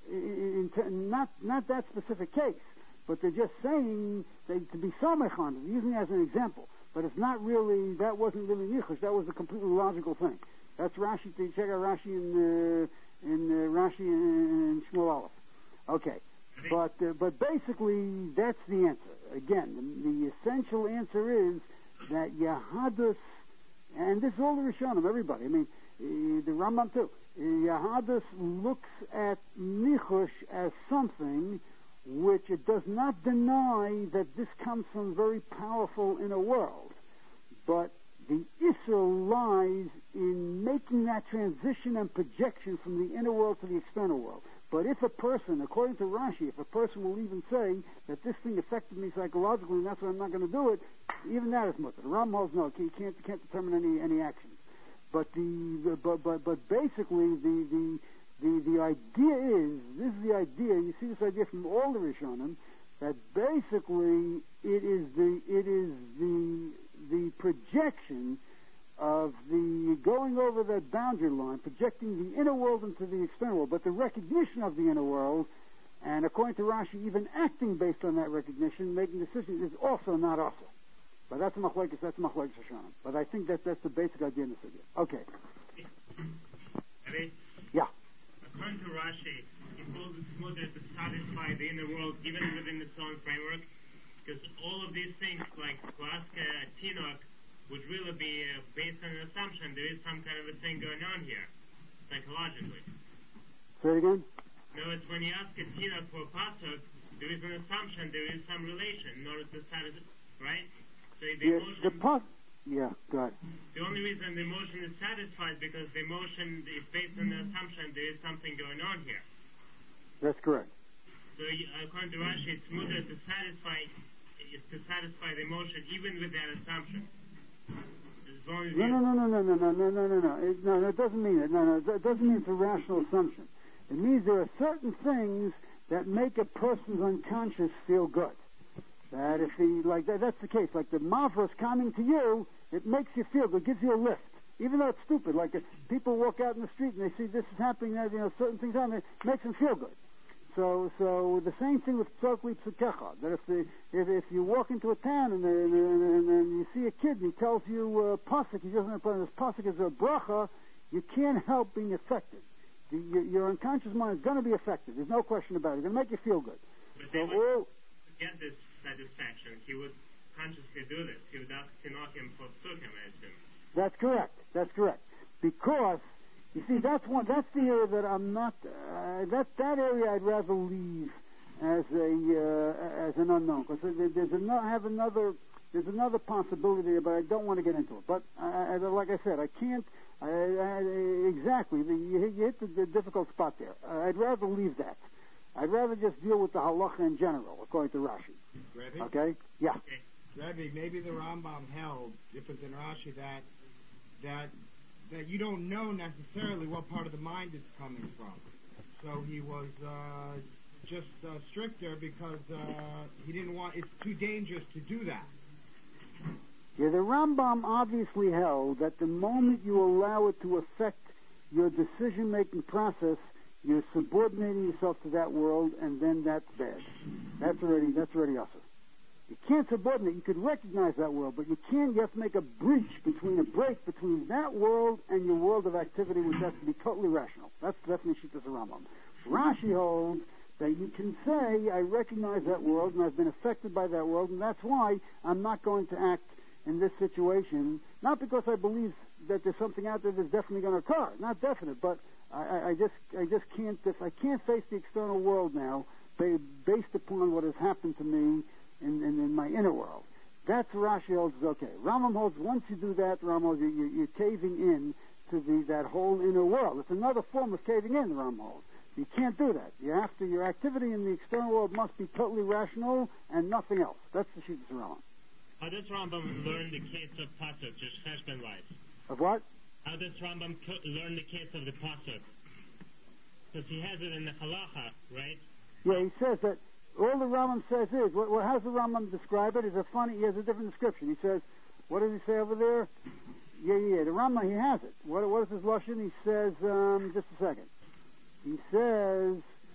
in, in, not, not that specific case, but they're just saying that to be Samech on it, using it as an example. But it's not really, that wasn't really Nichash. That was a completely logical thing. That's Rashi. Check out Rashi in... Uh, in uh, Rashi and Shmuel Aleph. Okay. But uh, but basically, that's the answer. Again, the, the essential answer is that Yahadus, and this is all the Rishonim, everybody, I mean, uh, the Rambam too, uh, Yahadus looks at Nichush as something which it does not deny that this comes from very powerful inner world, but the Isser lies in making that transition and projection from the inner world to the external world. But if a person, according to Rashi, if a person will even say that this thing affected me psychologically and that's why I'm not going to do it, even that is mutter. The Ram holds no, you can't, you can't determine any, any actions. But the, the but, but but basically the, the the the idea is, this is the idea, you see this idea from all the Rishonim, that basically it is the it is the the projection of the going over that boundary line, projecting the inner world into the external world, but the recognition of the inner world, and according to Rashi, even acting based on that recognition, making decisions, is also not also. But that's a machlokes, that's a machlokes Hashanah. But I think that that's the basic idea in this idea. Okay. Ready? Yeah. According to Rashi, he calls it smutter to satisfy the inner world, even within its own framework, because all of these things, like to ask a Tinok, would really be uh, based on an assumption there is some kind of a thing going on here, psychologically. Say it again? In other words, when you ask a Tinok for a pasuk, there is an assumption, there is some relation in order to satisfy, right? So the Yeah, emotion, the pos- yeah, go ahead. the only reason the emotion is satisfied because the emotion is based on the assumption there is something going on here. That's correct. So uh, according to Rashi, it's mutter to satisfy, is to satisfy the emotion even with that assumption. As long as No, you, no, no, no, no, no, no, no, no, no. It, no, that doesn't mean it. No, no, it doesn't mean it's a rational assumption. It means there are certain things that make a person's unconscious feel good. That if he, like that, that's the case. Like the mavros coming to you, it makes you feel good, gives you a lift. Even though it's stupid, like if people walk out in the street and they see this is happening, you know, certain things happen, it makes them feel good. So, so the same thing with tzokli psukecha. That if the if, if you walk into a town and, and, and, and you see a kid and he tells you uh, pasuk, he doesn't know this pasuk is a bracha, you can't help being affected. The, your, your unconscious mind is going to be affected. There's no question about it. It's going to make you feel good. but So they would all get this satisfaction. He would consciously do this. He would ask Tinokim for psukim, I assume. that's correct. That's correct. Because you see, that's one. That's the area that I'm not. Uh, that that area I'd rather leave as a uh, as an unknown. Because there, there's another. I have another. There's another possibility there, but I don't want to get into it. But I, I, like I said, I can't. I, I, exactly. The, you, hit- you hit the, the difficult spot there. Uh, I'd rather leave that. I'd rather just deal with the halacha in general, according to Rashi. Rebbe? Okay? Yeah. Rebbe, maybe the Rambam held, different than Rashi, that that that you don't know necessarily what part of the mind it's coming from. So he was uh, just uh, stricter because uh, he didn't want. It's too dangerous to do that. Yeah, the Rambam obviously held that the moment you allow it to affect your decision-making process, you're subordinating yourself to that world, and then that's bad. That's already that's already usher. You can't subordinate. You could recognize that world, but you can't. You have to make a breach between a break between that world and your world of activity, which has to be totally rational. That's definitely Shittas Rambam. Rashi holds that you can say, I recognize that world, and I've been affected by that world, and that's why I'm not going to act in this situation, not because I believe that there's something out there that's definitely going to occur, not definite, but I, I, I just I just can't I can't face the external world now ba- based upon what has happened to me in, in, in my inner world. That's Rashi holds is okay. Rambam holds once you do that, Rambam holds, you, you, you're caving in to the that whole inner world. It's another form of caving in, Rambam holds. You can't do that. You have to. Your activity in the external world must be totally rational and nothing else. That's the Shittas Rambam. How does Rambam learn the case of pasuk, just cheshbon-wise? Of what? How does Rambam co- learn the case of the pasuk? Because he has it in the halacha, right? Yeah, he says that all the Rambam says is, well, well, how does the Rambam describe it? It's a funny, he has a different description. He says, what does he say over there? Yeah, yeah, yeah, the Rambam, he has it. What, what is his Lashon? He says, um, just a second. He says,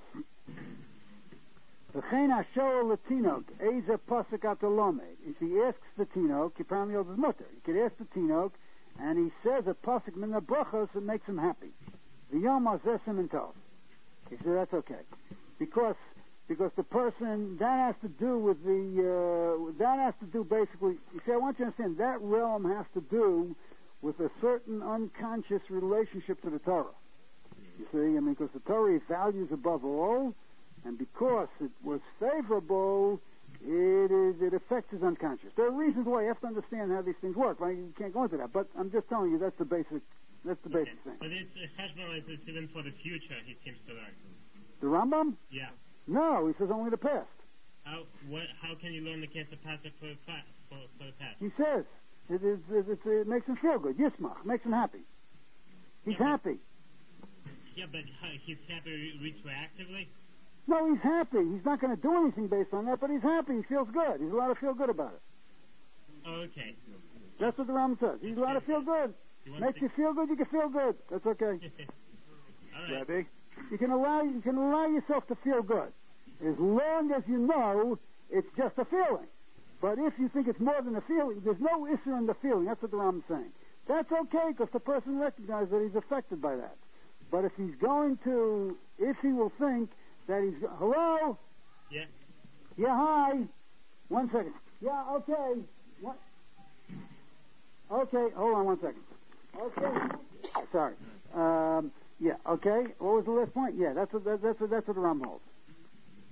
V'chein asher l'tinok, eza pasuk atolome. If he asks the tinok, apparently holds his mutter. He could ask the tinok, and he says a pasuk min brachos that makes him happy. V'yom azeh siman tov. He said that's okay, because because the person that has to do with the uh, that has to do basically. You see, I want you to understand that realm has to do with a certain unconscious relationship to the Torah. You see, I mean, because the Torah values above all, and because it was favorable, it is it affects his unconscious. There are reasons why you have to understand how these things work. Right? You can't go into that, but I'm just telling you that's the basic that's the basic thing. But it's uh, cheshbon-wise, it's even for the future, he seems to learn. The Rambam? Yeah. No, he says only the past. How what? How can you learn the case of pasuk for the past? For, for the past? He says it, is, it, it, it makes him feel good. Yismach makes him happy. He's Yeah, but- happy. Yeah, but uh, he's happy retroactively. No, he's happy. He's not going to do anything based on that, but he's happy. He feels good. He's allowed to feel good about it. Oh, okay. That's what the Rambam says. He's allowed to feel good. He wants Makes to- you feel good, you can feel good. That's okay. All right. Rabbi? You can allow you can allow yourself to feel good, as long as you know it's just a feeling. But if you think it's more than a feeling, there's no issue in the feeling. That's what the Rambam's saying. That's okay because the person recognizes that he's affected by that. But if he's going to, if he will think that he's hello, Yeah. yeah, hi, one second, yeah, okay, what? Okay, hold on one second. Okay, sorry. Um, yeah, okay. What was the last point? Yeah, that's what that, that's what that's what the Ram holds.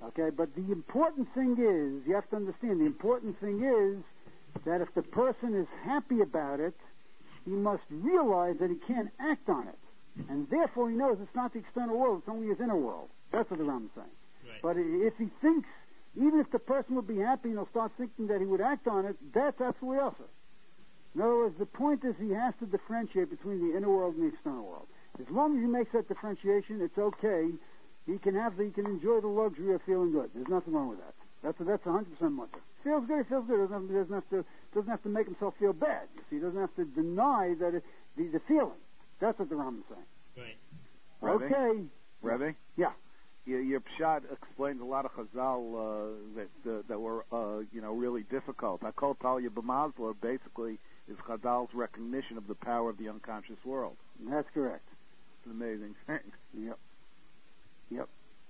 Okay, but the important thing is, you have to understand, the important thing is that if the person is happy about it, he must realize that he can't act on it. And therefore he knows it's not the external world, it's only his inner world. That's what the Ram is saying. Right. But if he thinks, even if the person would be happy and he'll start thinking that he would act on it, that's absolutely also. In other words, the point is he has to differentiate between the inner world and the external world. As long as he makes that differentiation, it's okay. He can have the, he can enjoy the luxury of feeling good. There's nothing wrong with that. That's a, that's one hundred percent mutter. Feels good, he feels good. Doesn't have, doesn't have to doesn't have to make himself feel bad. He doesn't have to deny that it, the the feeling. That's what the Ram is saying. Right. Rebbe? Okay. Rebbe? Yeah. Your, your Pshat explains a lot of Chazal uh, that uh, that were uh, you know really difficult. I call Talia B'Mazla basically is Chazal's recognition of the power of the unconscious world. That's correct. It's an amazing thing. Yep. Yep.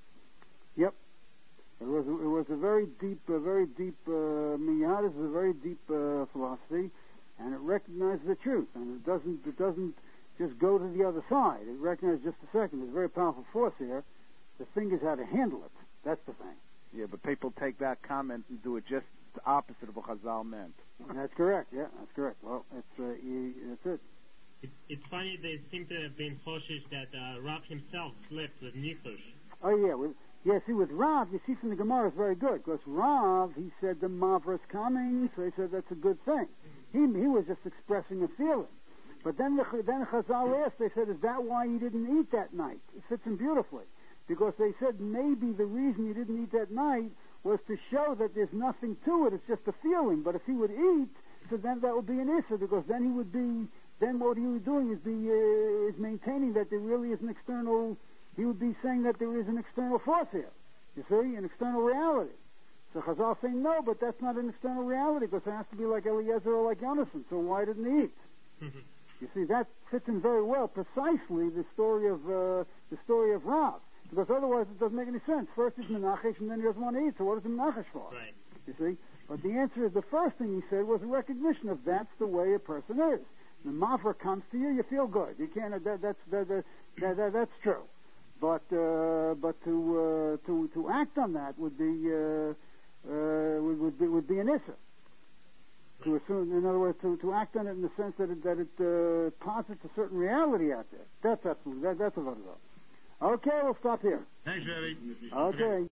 Yep. It was it was a very deep, a very deep. Uh, Miyad is a very deep uh, philosophy, and it recognizes the truth, and it doesn't it doesn't just go to the other side. It recognizes just a second. There's a very powerful force here. The thing is how to handle it. That's the thing. Yeah, but people take that comment and do it just the opposite of what Chazal meant. That's correct. Yeah, that's correct. Well, it's uh, he, that's it. It, it's funny they seem to have been cautious that uh, Rav himself slept with Nichush. Oh yeah, with, yeah. See, with Rav, you see from the Gemara, it's very good because Rav, he said the Mavra is coming, so he said that's a good thing. He he was just expressing a feeling. But then the then Chazal asked, they said, is that why you didn't eat that night? It fits him beautifully. Because they said maybe the reason you didn't eat that night was to show that there's nothing to it, it's just a feeling. But if he would eat, so then that would be an issue, because then he would be, then what he was doing is be, uh, is maintaining that there really is an external, he would be saying that there is an external force here. You see, an external reality. So Chazal saying, no, but that's not an external reality, because it has to be like Eliezer or like Yonason, so why didn't he eat? You see, that fits in very well, precisely the story of, uh, the story of Rav. Because otherwise it doesn't make any sense. First he's Menachesh and then he doesn't want to eat, so what is he Menachesh for? Right. You see? But the answer is the first thing he said was a recognition of that's the way a person is. The Mavra comes to you, you feel good. You can't, that, that's, that, that, that, that, that's true. But, uh, but to, uh, to, to act on that would be, uh, uh, would, would be, would be an issa. To assume, in other words, to, to act on it in the sense that it, that it, uh, posits a certain reality out there. That's absolutely, that, that's a lot of it. Okay, we'll stop here. Thanks, Eddie. Okay.